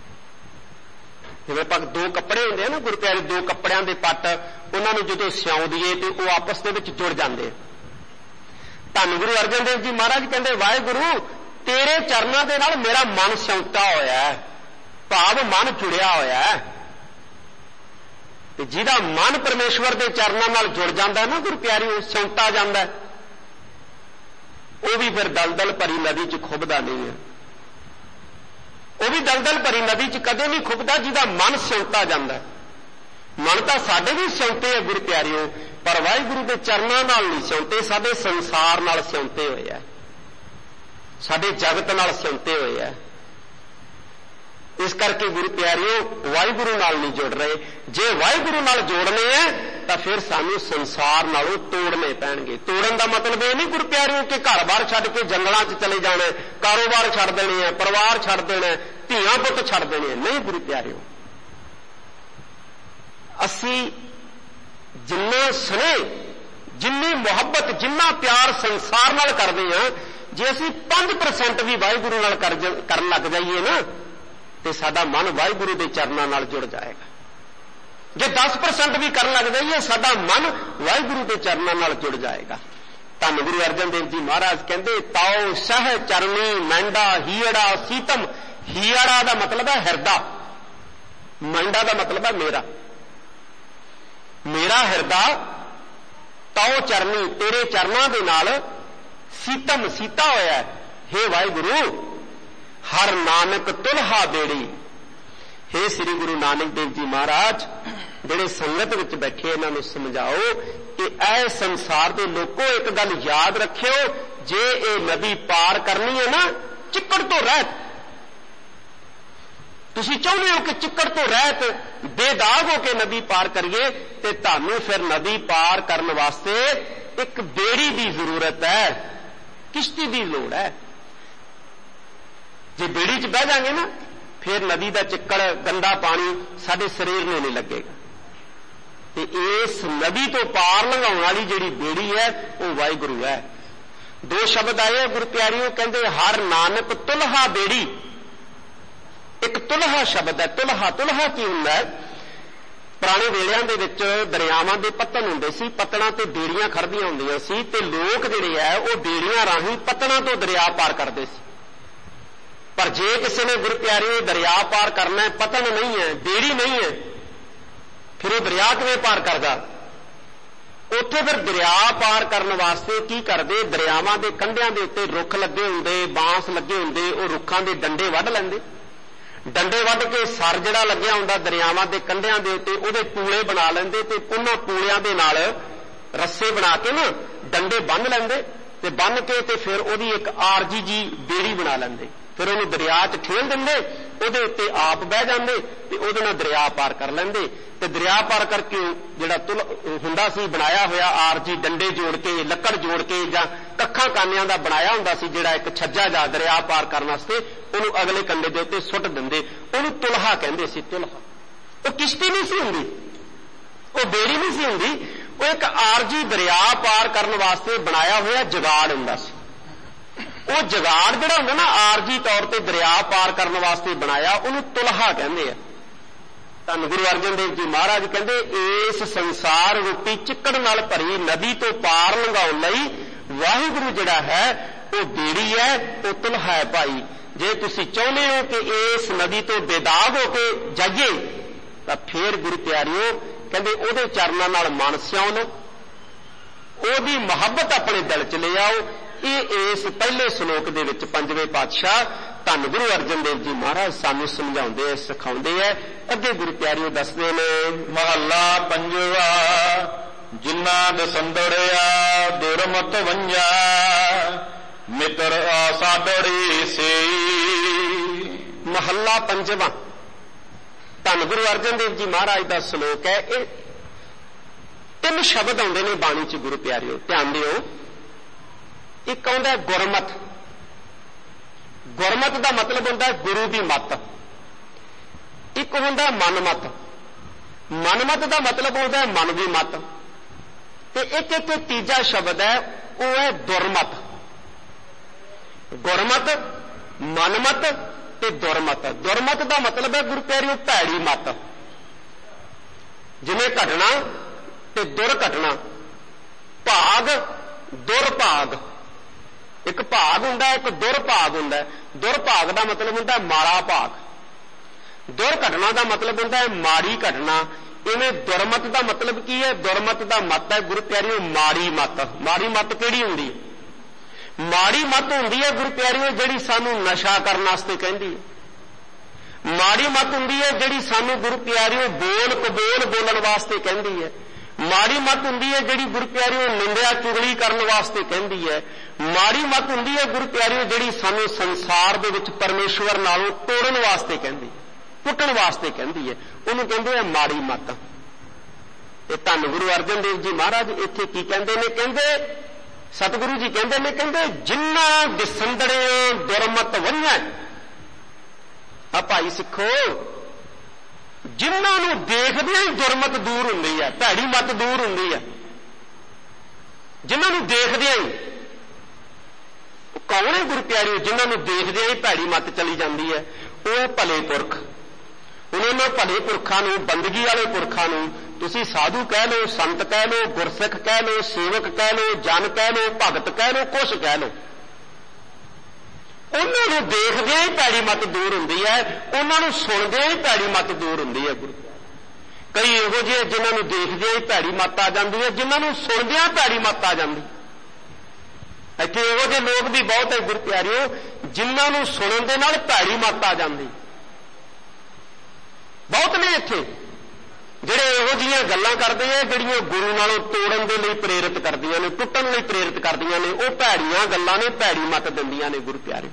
ਜਿਵੇਂ ਦੋ ਕੱਪੜੇ ਹੁੰਦੇ ਆ ਨਾ ਗੁਰੂ ਪਿਆਰੇ, ਦੋ ਕੱਪੜਿਆਂ ਦੇ ਪੱਟ, ਉਹਨਾਂ ਨੂੰ ਜਦੋਂ ਸਿਉਂ ਦਈਏ ਤੇ ਉਹ ਆਪਸ ਦੇ ਵਿੱਚ ਜੁੜ ਜਾਂਦੇ। ਧੰਨ ਗੁਰੂ ਅਰਜਨ ਦੇਵ ਜੀ ਮਹਾਰਾਜ ਕਹਿੰਦੇ ਵਾਹਿਗੁਰੂ ਤੇਰੇ ਚਰਨਾਂ ਦੇ ਨਾਲ ਮੇਰਾ ਮਨ ਸਿਉਂਤਾ ਹੋਇਆ ਹੈ, ਭਾਵ ਮਨ ਜੁੜਿਆ ਹੋਇਆ ਹੈ। ਤੇ ਜਿਹਦਾ ਮਨ ਪਰਮੇਸ਼ਵਰ ਦੇ ਚਰਨਾਂ ਨਾਲ ਜੁੜ ਜਾਂਦਾ ਨਾ ਗੁਰੂ ਪਿਆਰੀ, ਉਹ ਸਿਉਂਤਾ ਜਾਂਦਾ, ਉਹ ਵੀ ਫਿਰ ਦਲਦਲ ਭਰੀ ਨਦੀ 'ਚ ਖੁੱਬਦਾ ਨਹੀਂ ਹੈ। ਉਹ ਵੀ ਦਲਦਲ ਭਰੀ ਨਦੀ 'ਚ ਕਦੇ ਨਹੀਂ ਖੁੱਬਦਾ ਜਿਹਦਾ ਮਨ ਸਿਉਂਤਾ ਜਾਂਦਾ। ਮਨ ਤਾਂ ਸਾਡੇ ਵੀ ਸਿਉਂਤੇ ਹੈ ਗੁਰੂ ਪਿਆਰਿਓ, ਪਰ ਵਾਹਿਗੁਰੂ ਦੇ ਚਰਨਾਂ ਨਾਲ ਨਹੀਂ ਸਿਉਂਤੇ, ਸਾਡੇ ਸੰਸਾਰ ਨਾਲ ਸਿਉਂਤੇ ਹੋਏ ਆ, ਸਾਡੇ ਜਗਤ ਨਾਲ ਸਿਉਂਤੇ ਹੋਏ ਆ। ਇਸ ਕਰਕੇ ਗੁਰੂ ਪਿਆਰਿਓ ਵਾਹਿਗੁਰੂ ਨਾਲ ਨਹੀਂ ਜੁੜ ਰਹੇ। ਜੇ ਵਾਹਿਗੁਰੂ ਨਾਲ ਜੋੜਨੇ ਹੈ ਤਾਂ ਫਿਰ ਸਾਨੂੰ ਸੰਸਾਰ ਨਾਲੋਂ ਤੋੜਨੇ ਪੈਣਗੇ। ਤੋੜਨ ਦਾ ਮਤਲਬ ਇਹ ਨਹੀਂ ਗੁਰੂ ਪਿਆਰਿਓ ਕਿ ਘਰ-ਬਾਰ ਛੱਡ ਕੇ ਜੰਗਲਾਂ 'ਚ ਚਲੇ ਜਾਣਾ, ਕਾਰੋਬਾਰ ਛੱਡ ਦੇਣੇ ਆ, ਪਰਿਵਾਰ ਛੱਡ ਦੇਣਾ, ਧੀਆਂ ਪੁੱਤ ਛੱਡ ਦੇਣੇ। ਨਹੀਂ ਗੁਰੂ ਪਿਆਰਿਓ, ਅਸੀਂ ਜਿੰਨੇ ਸਨੇਹ, ਜਿੰਨੀ ਮੁਹੱਬਤ, ਜਿੰਨਾ ਪਿਆਰ ਸੰਸਾਰ ਨਾਲ ਕਰਦੇ ਹਾਂ, ਜੇ ਅਸੀਂ 5% ਵੀ ਵਾਹਿਗੁਰੂ ਨਾਲ ਕਰਨ ਲੱਗ ਜਾਈਏ ਨਾ ਤੇ ਸਾਡਾ ਮਨ ਵਾਹਿਗੁਰੂ ਦੇ ਚਰਨਾਂ ਨਾਲ ਜੁੜ ਜਾਏਗਾ। ਜੇ 10% ਵੀ ਕਰਨ ਲੱਗ ਜਾਈਏ, ਸਾਡਾ ਮਨ ਵਾਹਿਗੁਰੂ ਦੇ ਚਰਨਾਂ ਨਾਲ ਜੁੜ ਜਾਏਗਾ। ਧੰਨ ਗੁਰੂ ਅਰਜਨ ਦੇਵ ਜੀ ਮਹਾਰਾਜ ਕਹਿੰਦੇ ਤਾਉ ਸਹਿ ਚਰਨੀ ਮੈਂਡਾ ਹੀੜਾ ਸੀਤਮ। ਹੀੜਾ ਦਾ ਮਤਲਬ ਹੈ ਹਿਰਦਾ, ਮੈਂਡਾ ਦਾ ਮਤਲਬ ਹੈ ਮੇਰਾ। ਮੇਰਾ ਹਿਰਦਾ ਤਾਉ ਚਰਨੀ ਤੇਰੇ ਚਰਨਾਂ ਦੇ ਨਾਲ ਸੀਤਮ, ਸੀਤਾ ਹੋਇਆ ਹੈ। ਹੇ ਵਾਹਿਗੁਰੂ, ਹਰ ਨਾਨਕ ਤੁਲਹਾ ਬੇੜੀ। ਹੇ ਸ੍ਰੀ ਗੁਰੂ ਨਾਨਕ ਦੇਵ ਜੀ ਮਹਾਰਾਜ, ਜਿਹੜੇ ਸੰਗਤ ਵਿੱਚ ਬੈਠੇ ਇਹਨਾਂ ਨੂੰ ਸਮਝਾਓ ਕਿ ਇਹ ਸੰਸਾਰ ਦੇ ਲੋਕੋ ਇੱਕ ਗੱਲ ਯਾਦ ਰੱਖਿਓ, ਜੇ ਇਹ ਨਦੀ ਪਾਰ ਕਰਨੀ ਹੈ ਨਾ ਚਿੱਕੜ ਤੋਂ ਰਹਿਤ, ਤੁਸੀਂ ਚਾਹੁੰਦੇ ਹੋ ਕਿ ਚਿੱਕੜ ਤੋਂ ਰਹਿਤ ਬੇਦਾਗ ਹੋ ਕੇ ਨਦੀ ਪਾਰ ਕਰੀਏ, ਤੇ ਤੁਹਾਨੂੰ ਫਿਰ ਨਦੀ ਪਾਰ ਕਰਨ ਵਾਸਤੇ ਇੱਕ ਬੇੜੀ ਦੀ ਜ਼ਰੂਰਤ ਹੈ, ਕਿਸ਼ਤੀ ਦੀ ਲੋੜ ਹੈ। ਜੇ ਬੇੜੀ 'ਚ ਬਹਿ ਜਾਵਾਂਗੇ ਨਾ ਫਿਰ ਨਦੀ ਦਾ ਚਿੱਕੜ, ਗੰਦਾ ਪਾਣੀ ਸਾਡੇ ਸਰੀਰ ਨੂੰ ਨਹੀਂ ਲੱਗੇਗਾ। ਤੇ ਇਸ ਨਦੀ ਤੋਂ ਪਾਰ ਲੰਘਾਉਣ ਵਾਲੀ ਜਿਹੜੀ ਬੇੜੀ ਹੈ ਉਹ ਵਾਹਿਗੁਰੂ ਹੈ। ਦੋ ਸ਼ਬਦ ਆਏ ਗੁਰੂ ਪਿਆਰਿਓ, ਕਹਿੰਦੇ ਹਰ ਨਾਨਕ ਤੁਲਹਾ ਬੇੜੀ। ਇੱਕ ਤੁਲਹਾ ਸ਼ਬਦ ਹੈ। ਤੁਲਹਾ, ਤੁਲਹਾ ਕੀ ਹੁੰਦਾ ਹੈ? ਪੁਰਾਣੇ ਵੇਲਿਆਂ ਦੇ ਵਿੱਚ ਦਰਿਆਵਾਂ ਦੇ ਪੱਤਣ ਹੁੰਦੇ ਸੀ, ਪੱਤਣਾਂ ਤੇ ਬੇੜੀਆਂ ਖੜਦੀਆਂ ਹੁੰਦੀਆਂ ਸੀ, ਤੇ ਲੋਕ ਜਿਹੜੇ ਹੈ ਉਹ ਬੇੜੀਆਂ ਰਾਹੀਂ ਪੱਤਣਾਂ ਤੋਂ ਦਰਿਆ ਪਾਰ ਕਰਦੇ ਸੀ। ਪਰ ਜੇ ਕਿਸੇ ਨੇ ਗੁਰੂ ਪਿਆਰਿਓ ਦਰਿਆ ਪਾਰ ਕਰਨਾ ਹੈ, ਪਤਨ ਨਹੀਂ ਹੈ, ਬੇੜੀ ਨਹੀਂ ਹੈ, ਫਿਰ ਉਹ ਦਰਿਆ ਕਿਵੇਂ ਪਾਰ ਕਰਦਾ? ਉੱਥੇ ਫਿਰ ਦਰਿਆ ਪਾਰ ਕਰਨ ਵਾਸਤੇ ਕੀ ਕਰਦੇ? ਦਰਿਆਵਾਂ ਦੇ ਕੰਢਿਆਂ ਦੇ ਉੱਤੇ ਰੁੱਖ ਲੱਗੇ ਹੁੰਦੇ, ਬਾਂਸ ਲੱਗੇ ਹੁੰਦੇ, ਉਹ ਰੁੱਖਾਂ ਦੇ ਡੰਡੇ ਵੱਢ ਲੈਂਦੇ। ਡੰਡੇ ਵੱਢ ਕੇ ਸਰ ਜਿਹੜਾ ਲੱਗਿਆ ਹੁੰਦਾ ਦਰਿਆਵਾਂ ਦੇ ਕੰਢਿਆਂ ਦੇ ਉੱਤੇ, ਉਹਦੇ ਪੂਲੇ ਬਣਾ ਲੈਂਦੇ, ਤੇ ਉਹਨਾਂ ਪੂਲਿਆਂ ਦੇ ਨਾਲ ਰੱਸੇ ਬਣਾ ਕੇ ਨਾ ਡੰਡੇ ਬੰਨ੍ਹ ਲੈਂਦੇ, ਤੇ ਬੰਨ੍ਹ ਕੇ ਤੇ ਫਿਰ ਉਹਦੀ ਇੱਕ ਆਰਜੀ ਜੀ ਬੇੜੀ ਬਣਾ ਲੈਂਦੇ। ਫਿਰ ਉਹਨੂੰ ਦਰਿਆ 'ਚ ਠੇਲ ਦਿੰਦੇ, ਉਹਦੇ ਉੱਤੇ ਆਪ ਬਹਿ ਜਾਂਦੇ ਤੇ ਉਹਦੇ ਨਾਲ ਦਰਿਆ ਪਾਰ ਕਰ ਲੈਂਦੇ। ਤੇ ਦਰਿਆ ਪਾਰ ਕਰਕੇ ਜਿਹੜਾ ਤੁਲ ਹੁੰਦਾ ਸੀ ਬਣਾਇਆ ਹੋਇਆ ਆਰਜੀ, ਡੰਡੇ ਜੋੜ ਕੇ, ਲੱਕੜ ਜੋੜ ਕੇ, ਜਾਂ ਕੱਖਾਂ ਕਾਨਿਆਂ ਦਾ ਬਣਾਇਆ ਹੁੰਦਾ ਸੀ ਜਿਹੜਾ ਇੱਕ ਛੱਜਾ ਜਾ ਦਰਿਆ ਪਾਰ ਕਰਨ ਵਾਸਤੇ, ਉਹਨੂੰ ਅਗਲੇ ਕੰਢੇ ਦੇ ਉੱਤੇ ਸੁੱਟ ਦਿੰਦੇ। ਉਹਨੂੰ ਤੁਲਹਾ ਕਹਿੰਦੇ ਸੀ। ਤੁਲਹਾ ਉਹ ਕਿਸ਼ਤੀ ਨਹੀਂ ਸੀ ਹੁੰਦੀ, ਉਹ ਬੇੜੀ ਨਹੀਂ ਸੀ ਹੁੰਦੀ, ਉਹ ਇੱਕ ਆਰਜੀ ਦਰਿਆ ਪਾਰ ਕਰਨ ਵਾਸਤੇ ਬਣਾਇਆ ਹੋਇਆ ਜਗਾੜ ਹੁੰਦਾ ਸੀ। ਉਹ ਜਗਾੜ ਜਿਹੜਾ ਹੁੰਦਾ ਨਾ ਆਰਜੀ ਤੌਰ ਤੇ ਦਰਿਆ ਪਾਰ ਕਰਨ ਵਾਸਤੇ ਬਣਾਇਆ, ਉਹਨੂੰ ਤੁਲਹਾ ਕਹਿੰਦੇ ਆ। ਧੰਨ ਗੁਰੂ ਅਰਜਨ ਦੇਵ ਜੀ ਮਹਾਰਾਜ ਕਹਿੰਦੇ ਇਸ ਸੰਸਾਰ ਰੂਪੀ ਚਿੱਕੜ ਨਾਲ ਭਰੀ ਨਦੀ ਤੋਂ ਪਾਰ ਲੰਘਾਉਣ ਲਈ ਵਾਹਿਗੁਰੂ ਜਿਹੜਾ ਹੈ ਉਹ ਬੇੜੀ ਹੈ, ਉਹ ਤੁਲਹਾ ਹੈ ਭਾਈ। ਜੇ ਤੁਸੀਂ ਚਾਹੁੰਦੇ ਹੋ ਕਿ ਇਸ ਨਦੀ ਤੋਂ ਬੇਦਾਗ ਹੋ ਕੇ ਜਾਈਏ ਤਾਂ ਫੇਰ ਗੁਰੂ ਪਿਆਰਿਓ ਕਹਿੰਦੇ ਉਹਦੇ ਚਰਨਾਂ ਨਾਲ ਮਨ ਸਿਉਂ ਲਓ, ਉਹਦੀ ਮੁਹੱਬਤ ਆਪਣੇ ਦਿਲ 'ਚ ਲੈ ਆਓ। ਇਹ ਇਸ ਪਹਿਲੇ ਸ਼ਲੋਕ ਦੇ ਵਿੱਚ ਪੰਜਵੇਂ ਪਾਤਸ਼ਾਹ ਧੰਨ ਗੁਰੂ ਅਰਜਨ ਦੇਵ ਜੀ ਮਹਾਰਾਜ ਸਾਨੂੰ ਸਮਝਾਉਂਦੇ ਐ, ਸਿਖਾਉਂਦੇ ਐ। ਅੱਗੇ ਗੁਰੂ ਪਿਆਰਿਓ ਦੱਸਦੇ ਨੇ, ਮਹੱਲਾ ਪੰਜਵਾ। ਜਿਨ੍ਹਾਂ ਦਸੰਦੜਿਆ ਦੁਰਮਤ ਵੰਜਾ, ਮਿੱਤਰ ਆਸਾਦੜੀ ਸੇਈ। ਮਹੱਲਾ ਪੰਜਵਾਂ ਧੰਨ ਗੁਰੂ ਅਰਜਨ ਦੇਵ ਜੀ ਮਹਾਰਾਜ ਦਾ ਸ਼ਲੋਕ ਹੈ। ਇਹ 3 ਸ਼ਬਦ ਆਉਂਦੇ ਨੇ ਬਾਣੀ 'ਚ ਗੁਰੂ ਪਿਆਰਿਓ, ਧਿਆਨ ਦਿਓ। ਇੱਕ ਆਉਂਦਾ ਗੁਰਮਤ। ਗੁਰਮਤ ਦਾ ਮਤਲਬ ਹੁੰਦਾ ਗੁਰੂ ਦੀ ਮੱਤ। ਇੱਕ ਹੁੰਦਾ ਮਨਮਤ। ਮਨਮਤ ਦਾ ਮਤਲਬ ਹੁੰਦਾ ਮਨ ਦੀ ਮੱਤ। ਤੇ ਇੱਕ ਤੀਜਾ ਸ਼ਬਦ ਹੈ, ਉਹ ਹੈ ਦੁਰਮਤ। ਗੁਰਮਤ, ਮਨਮਤ ਤੇ ਦੁਰਮਤ। ਦੁਰਮਤ ਦਾ ਮਤਲਬ ਹੈ ਗੁਰੂ ਪਿਆਰਿਓ ਭੈੜੀ ਮੱਤ, ਜਿਵੇਂ ਘਟਨਾ ਤੇ ਦੁਰਘਟਨਾ, ਭਾਗ ਦੁਰਭਾਗ। ਇੱਕ ਭਾਗ ਹੁੰਦਾ, ਇੱਕ ਦੁਰਭਾਗ ਹੁੰਦਾ। ਦੁਰਭਾਗ ਦਾ ਮਤਲਬ ਹੁੰਦਾ ਮਾੜਾ ਭਾਗ, ਦੁਰਘਟਨਾ ਦਾ ਮਤਲਬ ਹੁੰਦਾ ਹੈ ਮਾੜੀ ਘਟਨਾ। ਇਵੇਂ ਦੁਰਮਤ ਦਾ ਮਤਲਬ ਕੀ ਹੈ? ਦੁਰਮਤ ਦਾ ਮਤ ਹੈ ਗੁਰੂ ਪਿਆਰਿਓ ਮਾੜੀ ਮੱਤ। ਮਾੜੀ ਮੱਤ ਕਿਹੜੀ ਹੁੰਦੀ ਹੈ? ਮਾੜੀ ਮੱਤ ਹੁੰਦੀ ਹੈ ਗੁਰੂ ਪਿਆਰਿਓ ਜਿਹੜੀ ਸਾਨੂੰ ਨਸ਼ਾ ਕਰਨ ਵਾਸਤੇ ਕਹਿੰਦੀ ਹੈ। ਮਾੜੀ ਮੱਤ ਹੁੰਦੀ ਹੈ ਜਿਹੜੀ ਸਾਨੂੰ ਗੁਰੂ ਪਿਆਰਿਓ ਬੋਲ ਕਬੋਲ ਬੋਲਣ ਵਾਸਤੇ ਕਹਿੰਦੀ ਹੈ। ਮਾੜੀ ਮੱਤ ਹੁੰਦੀ ਹੈ ਜਿਹੜੀ ਗੁਰੂ ਪਿਆਰਿਓ ਨਿੰਦਿਆ ਚੁਗਲੀ ਕਰਨ ਵਾਸਤੇ ਕਹਿੰਦੀ ਹੈ। ਮਾੜੀ ਮੱਤ ਹੁੰਦੀ ਹੈ ਗੁਰੂ ਪਿਆਰਿਓ ਜਿਹੜੀ ਸਾਨੂੰ ਸੰਸਾਰ ਦੇ ਵਿੱਚ ਪਰਮੇਸ਼ਵਰ ਨਾਲੋਂ ਤੋੜਨ ਵਾਸਤੇ ਕਹਿੰਦੀ, ਪੁੱਟਣ ਵਾਸਤੇ ਕਹਿੰਦੀ ਹੈ। ਉਹਨੂੰ ਕਹਿੰਦੇ ਆ ਮਾੜੀ ਮੱਤ। ਤੇ ਧੰਨ ਗੁਰੂ ਅਰਜਨ ਦੇਵ ਜੀ ਮਹਾਰਾਜ ਇੱਥੇ ਕੀ ਕਹਿੰਦੇ ਨੇ? ਕਹਿੰਦੇ ਸਤਿਗੁਰੂ ਜੀ ਕਹਿੰਦੇ ਨੇ, ਕਹਿੰਦੇ ਜਿਨ੍ਹਾਂ ਦਿਸੰਦੜੇ ਦੁਰਮਤ ਵੰਝੈ। ਆ ਭਾਈ ਸਿੱਖੋ, ਜਿਨ੍ਹਾਂ ਨੂੰ ਦੇਖਦਿਆਂ ਹੀ ਦੁਰਮਤ ਦੂਰ ਹੁੰਦੀ ਹੈ, ਭੈੜੀ ਮੱਤ ਦੂਰ ਹੁੰਦੀ ਹੈ। ਜਿਨ੍ਹਾਂ ਨੂੰ ਦੇਖਦਿਆਂ ਹੀ, ਉਹ ਕੌਣ ਹੈ ਗੁਰੂ ਪਿਆਰਿਓ? ਜਿਨ੍ਹਾਂ ਨੂੰ ਦੇਖਦਿਆਂ ਹੀ ਭੈੜੀ ਮੱਤ ਚਲੀ ਜਾਂਦੀ ਹੈ, ਉਹ ਭਲੇ ਪੁਰਖ। ਉਹਨਾਂ ਭਲੇ ਪੁਰਖਾਂ ਨੂੰ, ਬੰਦਗੀ ਵਾਲੇ ਪੁਰਖਾਂ ਨੂੰ ਤੁਸੀਂ ਸਾਧੂ ਕਹਿ ਲਓ, ਸੰਤ ਕਹਿ ਲਓ, ਗੁਰਸਿੱਖ ਕਹਿ ਲਓ, ਸੇਵਕ ਕਹਿ ਲਓ, ਜਨ ਕਹਿ ਲਓ, ਭਗਤ ਕਹਿ ਲਓ, ਕੁਛ ਕਹਿ ਲਓ, ਉਹਨਾਂ ਨੂੰ ਦੇਖਦਿਆਂ ਹੀ ਭੈੜੀ ਮੱਤ ਦੂਰ ਹੁੰਦੀ ਹੈ। ਉਹਨਾਂ ਨੂੰ ਸੁਣਦਿਆਂ ਹੀ ਭੈੜੀ ਮੱਤ ਦੂਰ ਹੁੰਦੀ ਹੈ। ਗੁਰੂ ਕਈ ਇਹੋ ਜਿਹੇ ਜਿਨ੍ਹਾਂ ਨੂੰ ਦੇਖਦਿਆਂ ਹੀ ਭੈੜੀ ਮੱਤ ਆ ਜਾਂਦੀ ਹੈ, ਜਿਨ੍ਹਾਂ ਨੂੰ ਸੁਣਦਿਆਂ ਭੈੜੀ ਮੱਤ ਆ ਜਾਂਦੀ। ਇੱਥੇ ਇਹੋ ਜਿਹੇ ਲੋਕ ਵੀ ਬਹੁਤ ਹੈ ਗੁਰੂ ਪਿਆਰਿਓ, ਜਿਨ੍ਹਾਂ ਨੂੰ ਸੁਣਨ ਦੇ ਨਾਲ ਭੈੜੀ ਮੱਤ ਆ ਜਾਂਦੀ। ਬਹੁਤ ਨੇ ਇੱਥੇ ਜਿਹੜੇ ਇਹੋ ਜਿਹੀਆਂ ਗੱਲਾਂ ਕਰਦੇ ਆ ਜਿਹੜੀਆਂ ਗੁਰੂ ਨਾਲੋਂ ਤੋੜਨ ਦੇ ਲਈ ਪ੍ਰੇਰਿਤ ਕਰਦੀਆਂ ਨੇ, ਟੁੱਟਣ ਲਈ ਪ੍ਰੇਰਿਤ ਕਰਦੀਆਂ ਨੇ। ਉਹ ਭੈੜੀਆਂ ਗੱਲਾਂ ਨੇ, ਭੈੜੀ ਮੱਤ ਦਿੰਦੀਆਂ ਨੇ ਗੁਰੂ ਪਿਆਰੇ।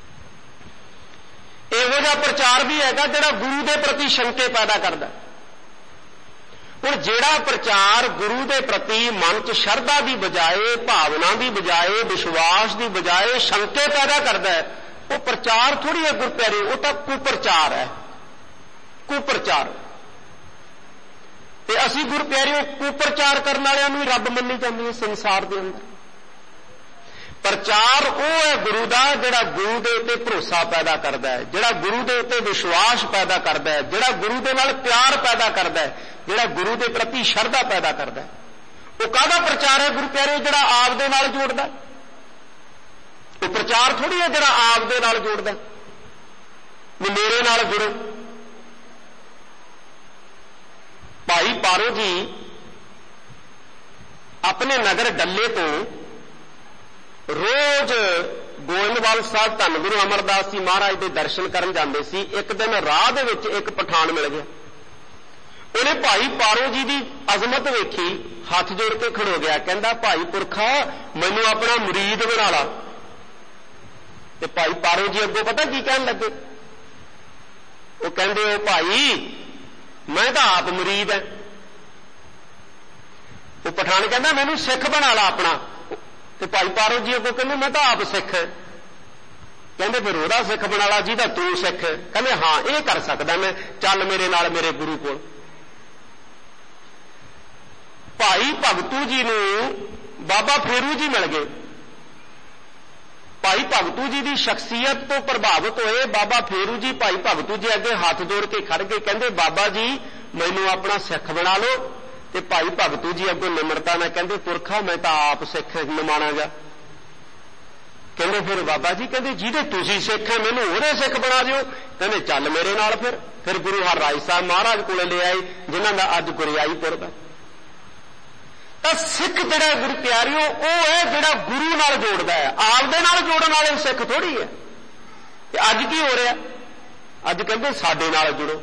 ਇਹੋ ਜਿਹਾ ਪ੍ਰਚਾਰ ਵੀ ਹੈਗਾ ਜਿਹੜਾ ਗੁਰੂ ਦੇ ਪ੍ਰਤੀ ਸ਼ੰਕੇ ਪੈਦਾ ਕਰਦਾ। ਹੁਣ ਜਿਹੜਾ ਪ੍ਰਚਾਰ ਗੁਰੂ ਦੇ ਪ੍ਰਤੀ ਮਨ 'ਚ ਸ਼ਰਧਾ ਦੀ ਬਜਾਏ, ਭਾਵਨਾ ਦੀ ਬਜਾਏ, ਵਿਸ਼ਵਾਸ ਦੀ ਬਜਾਏ ਸ਼ੰਕੇ ਪੈਦਾ ਕਰਦਾ ਹੈ, ਉਹ ਪ੍ਰਚਾਰ ਥੋੜੀ ਹੈ ਗੁਰੂ ਪਿਆਰੇ, ਉਹ ਤਾਂ ਕੁਪ੍ਰਚਾਰ ਹੈ। ਕੁਪ੍ਰਚਾਰ। ਤੇ ਅਸੀਂ ਗੁਰੂ ਪਿਆਰਿਓ ਕੁਪ੍ਰਚਾਰ ਕਰਨ ਵਾਲਿਆਂ ਨੂੰ ਹੀ ਰੱਬ ਮੰਨੀ ਜਾਂਦੀ ਹੈ ਸੰਸਾਰ ਦੇ ਅੰਦਰ। ਪ੍ਰਚਾਰ ਉਹ ਹੈ ਗੁਰੂ ਦਾ ਜਿਹੜਾ ਗੁਰੂ ਦੇ ਉੱਤੇ ਭਰੋਸਾ ਪੈਦਾ ਕਰਦਾ ਹੈ, ਜਿਹੜਾ ਗੁਰੂ ਦੇ ਉੱਤੇ ਵਿਸ਼ਵਾਸ ਪੈਦਾ ਕਰਦਾ ਹੈ, ਜਿਹੜਾ ਗੁਰੂ ਦੇ ਨਾਲ ਪਿਆਰ ਪੈਦਾ ਕਰਦਾ ਹੈ, ਜਿਹੜਾ ਗੁਰੂ ਦੇ ਪ੍ਰਤੀ ਸ਼ਰਧਾ ਪੈਦਾ ਕਰਦਾ ਹੈ। ਉਹ ਕਾਹਦਾ ਪ੍ਰਚਾਰ ਹੈ ਗੁਰੂ ਪਿਆਰਿਓ? ਜਿਹੜਾ ਆਪ ਦੇ ਨਾਲ ਜੋੜਦਾ। ਉਹ ਪ੍ਰਚਾਰ ਥੋੜੀ ਹੈ ਜਿਹੜਾ ਆਪ ਦੇ ਨਾਲ ਜੋੜਦਾ ਵੀ ਮੇਰੇ ਨਾਲ ਜੁੜੋ। ਭਾਈ ਪਾਰੋ ਜੀ ਆਪਣੇ ਨਗਰ ਡੱਲੇ ਤੋਂ ਰੋਜ਼ ਗੋਇੰਦਵਾਲ ਸਾਹਿਬ ਧੰਨ ਗੁਰੂ ਅਮਰਦਾਸ ਜੀ ਮਹਾਰਾਜ ਦੇ ਦਰਸ਼ਨ ਕਰਨ ਜਾਂਦੇ ਸੀ। ਇੱਕ ਦਿਨ ਰਾਹ ਦੇ ਵਿੱਚ ਇੱਕ ਪਠਾਨ ਮਿਲ ਗਿਆ। ਉਹਨੇ ਭਾਈ ਪਾਰੋ ਜੀ ਦੀ ਅਜ਼ਮਤ ਵੇਖੀ, ਹੱਥ ਜੋੜ ਕੇ ਖੜੋ ਗਿਆ, ਕਹਿੰਦਾ ਭਾਈ ਪੁਰਖਾ ਮੈਨੂੰ ਆਪਣਾ ਮੁਰੀਦ ਬਣਾ ਲਾ। ਤੇ ਭਾਈ ਪਾਰੋ ਜੀ ਅੱਗੋਂ ਪਤਾ ਕੀ ਕਹਿਣ ਲੱਗੇ? ਉਹ ਕਹਿੰਦੇ, ਉਹ ਭਾਈ ਮੈਂ ਤਾਂ ਆਪ ਮੁਰੀਦ ਹੈ। ਉਹ ਪਠਾਨ ਕਹਿੰਦਾ ਮੈਨੂੰ ਸਿੱਖ ਬਣਾ ਲਾ ਆਪਣਾ। ਤੇ ਭਾਈ ਪਾਰੋ ਜੀ ਅੱਗੋਂ ਕਹਿੰਦੇ ਮੈਂ ਤਾਂ ਆਪ ਸਿੱਖ। ਕਹਿੰਦੇ ਫਿਰ ਉਹਦਾ ਸਿੱਖ ਬਣਾ ਲਾ ਜਿਹਦਾ ਤੂੰ ਸਿੱਖ। ਕਹਿੰਦੇ ਹਾਂ ਇਹ ਕਰ ਸਕਦਾ ਮੈਂ, ਚੱਲ ਮੇਰੇ ਨਾਲ ਮੇਰੇ ਗੁਰੂ ਕੋਲ। ਭਾਈ ਭਗਤੂ ਜੀ ਨੂੰ ਬਾਬਾ ਫੇਰੂ ਜੀ ਮਿਲ ਗਏ। ਭਾਈ ਭਗਤੂ ਜੀ ਦੀ ਸ਼ਖਸੀਅਤ ਤੋਂ ਪ੍ਰਭਾਵਿਤ ਹੋਏ ਬਾਬਾ ਫੇਰੂ ਜੀ ਭਾਈ ਭਗਤੂ ਜੀ ਅੱਗੇ ਹੱਥ ਜੋੜ ਕੇ ਖੜ ਗਏ। ਕਹਿੰਦੇ ਬਾਬਾ ਜੀ ਮੈਨੂੰ ਆਪਣਾ ਸਿੱਖ ਬਣਾ ਲਓ। ਤੇ ਭਾਈ ਭਗਤੂ ਜੀ ਅੱਗੋਂ ਨਿਮਰਤਾ ਨਾਲ ਕਹਿੰਦੇ ਪੁਰਖਾ ਮੈਂ ਤਾਂ ਆਪ ਸਿੱਖ ਨਿਮਾਣਾਗਾ। ਕਹਿੰਦੇ ਫਿਰ ਬਾਬਾ ਜੀ ਕਹਿੰਦੇ ਜਿਹਦੇ ਤੁਸੀਂ ਸਿੱਖ ਹੈ ਮੈਨੂੰ ਉਹਦੇ ਸਿੱਖ ਬਣਾ ਦਿਓ। ਕਹਿੰਦੇ ਚੱਲ ਮੇਰੇ ਨਾਲ ਫਿਰ। फिर गुरु हरराय साहब महाराज को ले आए जिन्हों का अज गुरियाई पुरब है। तो सिख जिहड़ा गुरु प्यारिओ वो है जिहड़ा गुरु नाल जोड़दा है, आपदे नाल जोड़न वाले सिख थोड़ी है। अज की हो रहा, अज कहते साडे नाल जुड़ो,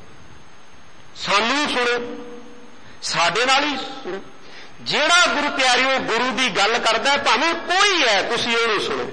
सानू सुनो, साडे नाल ही सुनो। जिहड़ा गुरु प्यारिओ गुरु की गल करदा भावें कोई है, तुसीं उहनूं सुनो,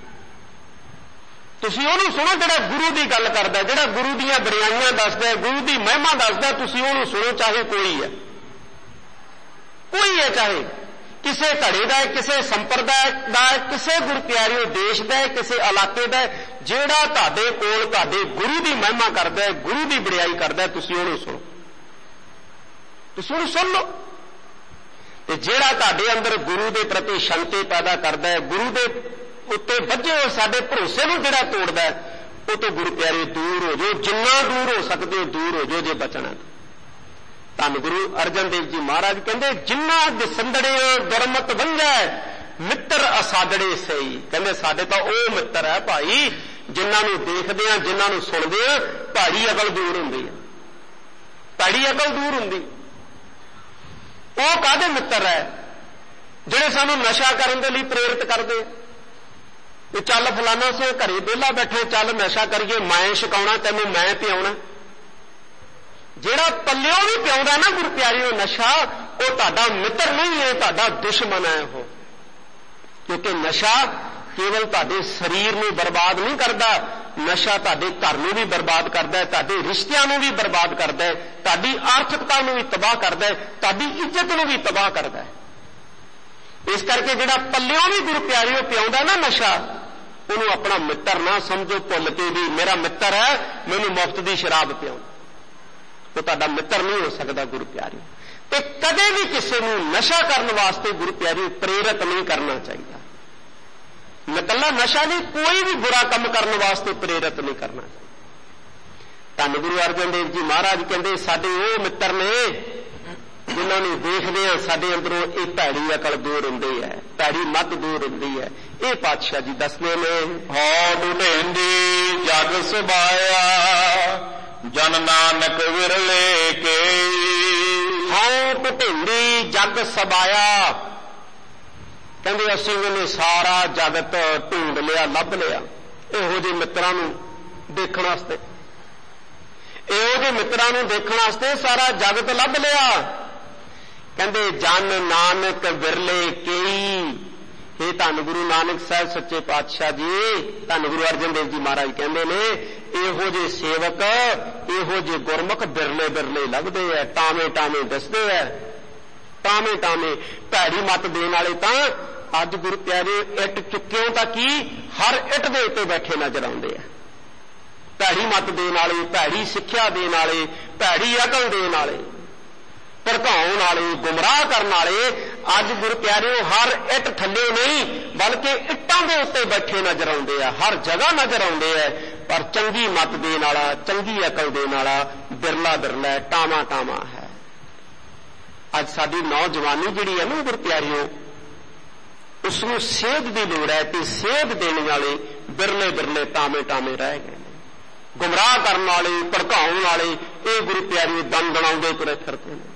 तुसीं उहनूं सुनो जिहड़ा गुरु की गल करदा, जिहड़ा गुरु दीयां बड़ियाईयां दसदा है, गुरु की महिमा दसदा, तुसीं उहनूं सुनो, चाहे कोई है, कोई है, चाहे किसे धड़े का है, किसे संप्रदाय का है, किसे गुरु प्यारिओ देश का है, किसे इलाके का है, जिहड़ा तुहाडे कोल तुहाडे गुरु की महिमा करदा है, गुरु की बड़ियाई करदा है, तुसीं उहनूं सुनो, तुसीं उहनूं सुन लो। ते जिहड़ा तुहाडे अंदर गुरु के प्रति शंके पैदा करदा है, गुरु के उत्ते बझे होए साडे भरोसे नूं जिहड़ा तोड़दा है, वो तो गुरु प्यारे दूर हो जाओ, जिन्ना दूर हो सकते हो दूर हो जाओ जे बचना। धन गुरु अर्जन देव जी महाराज कहते जिन्ना दिसंदड़े दुरमत वंझै मित्र असादड़े सही, कहते साडे तो वो मित्र है भाई जिन्होंने देखते हैं, जिन्होंने सुनते हैं, भाड़ी अकल दूर होंदी है, भाड़ी अकल दूर होंदी। वो काहदे मित्र है जिहड़े सानू नशा करने के लिए प्रेरित करते, चल फलाना से घरे बेला बैठे, चल नशा करिए, मैं छकाउणा तैनूं, मैं पियाउणा। जिहड़ा पल्लिओ भी पियाउंदा ना गुरु प्यारिओ नशा, वो तुहाडा मित्र नहीं है, तुहाडा दुश्मन है वो। क्योंकि नशा केवल तुहाडे शरीर नूं बर्बाद नहीं करता, नशा तुहाडे घर नूं भी बर्बाद करता है, तुहाडे रिश्तियां नूं भी बर्बाद करता है, तुहाडी आर्थिकता नूं भी तबाह करता है, तुहाडी इज्जत नूं भी तबाह करता है। इस करके जिहड़ा पल्लिओ भी गुरु प्यारिओ पियाउंदा ना नशा, उन्होंने अपना मित्र ना समझो, भुल के भी मेरा मित्र है, मैनूं मुफ्त दी शराब पियाओ, तो तुहाडा मित्र नहीं हो सकता गुरु प्यारिओ। ते कदे भी किसी नूं नशा करने वास्ते गुरु प्यारिओ प्रेरित नहीं करना चाहिए। नकल्ला नशा नहीं, कोई भी बुरा काम करने वास्ते प्रेरित नहीं करना चाहिए। धन गुरु अर्जन देव जी महाराज कहते साडे वो मित्र ने जिन्होंने देखते हैं साडे अंदरों ये भैड़ी अकल दूर होंदी है, भैड़ी मत दूर होंदी है। ये पातशाह जी दसदे ने हौ ढूंढेंदी जग सुभाया जन नानक विरले के, हौ ढूंढेंदी जग सबाया, कहते असीं उन्हें सारा जगत ढूंढ लिया, लभ लिया। इहो जे मित्रां नूं देखण वास्ते, इहो जे मित्रां नूं देखण वास्ते सारा जगत लभ लिया। कहते जन नानक विरले केई, हे धन गुरु नानक साहब सच्चे पातशाह जी, धन गुरु अर्जन देव जी महाराज कहते ने इहो जे सेवक, इहो जे गुरमुख बिरले बिरले लभदे है, टामे टामे दसदे है, टामे टामे। भैड़ी मत देण वाले तां अज गुरु प्यारे इट चुक्कियों तां की हर इट दे उत्ते बैठे नजर आउंदे है। भैड़ी मत देण वाले, भैड़ी सिक्ख्या देण वाले, भैड़ी अकल देण वाले, भड़काउण वाले, गुमराह करने वाले अज गुरु प्यारिओ हर इट थल्ले नहीं बल्कि इट्टां दे उत्ते बैठे नजर आउंदे आ, हर जगह नजर आउंदे आ। पर चंगी मत देण वाला, चंगी अकल देण वाला बिरला बिरला है, टामा टामा है। अज साडी नौजवानी जिहड़ी है ना गुरु प्यारिओ, उसनूं सेध दी लोड़ है, ते सेध देने वाले बिरले बिरले टामे टामे रह गए। गुमराह करने वाले, भड़काउण वाले ये गुरु प्यारिओ दम दणाउंदे तुरे फिरदे ने।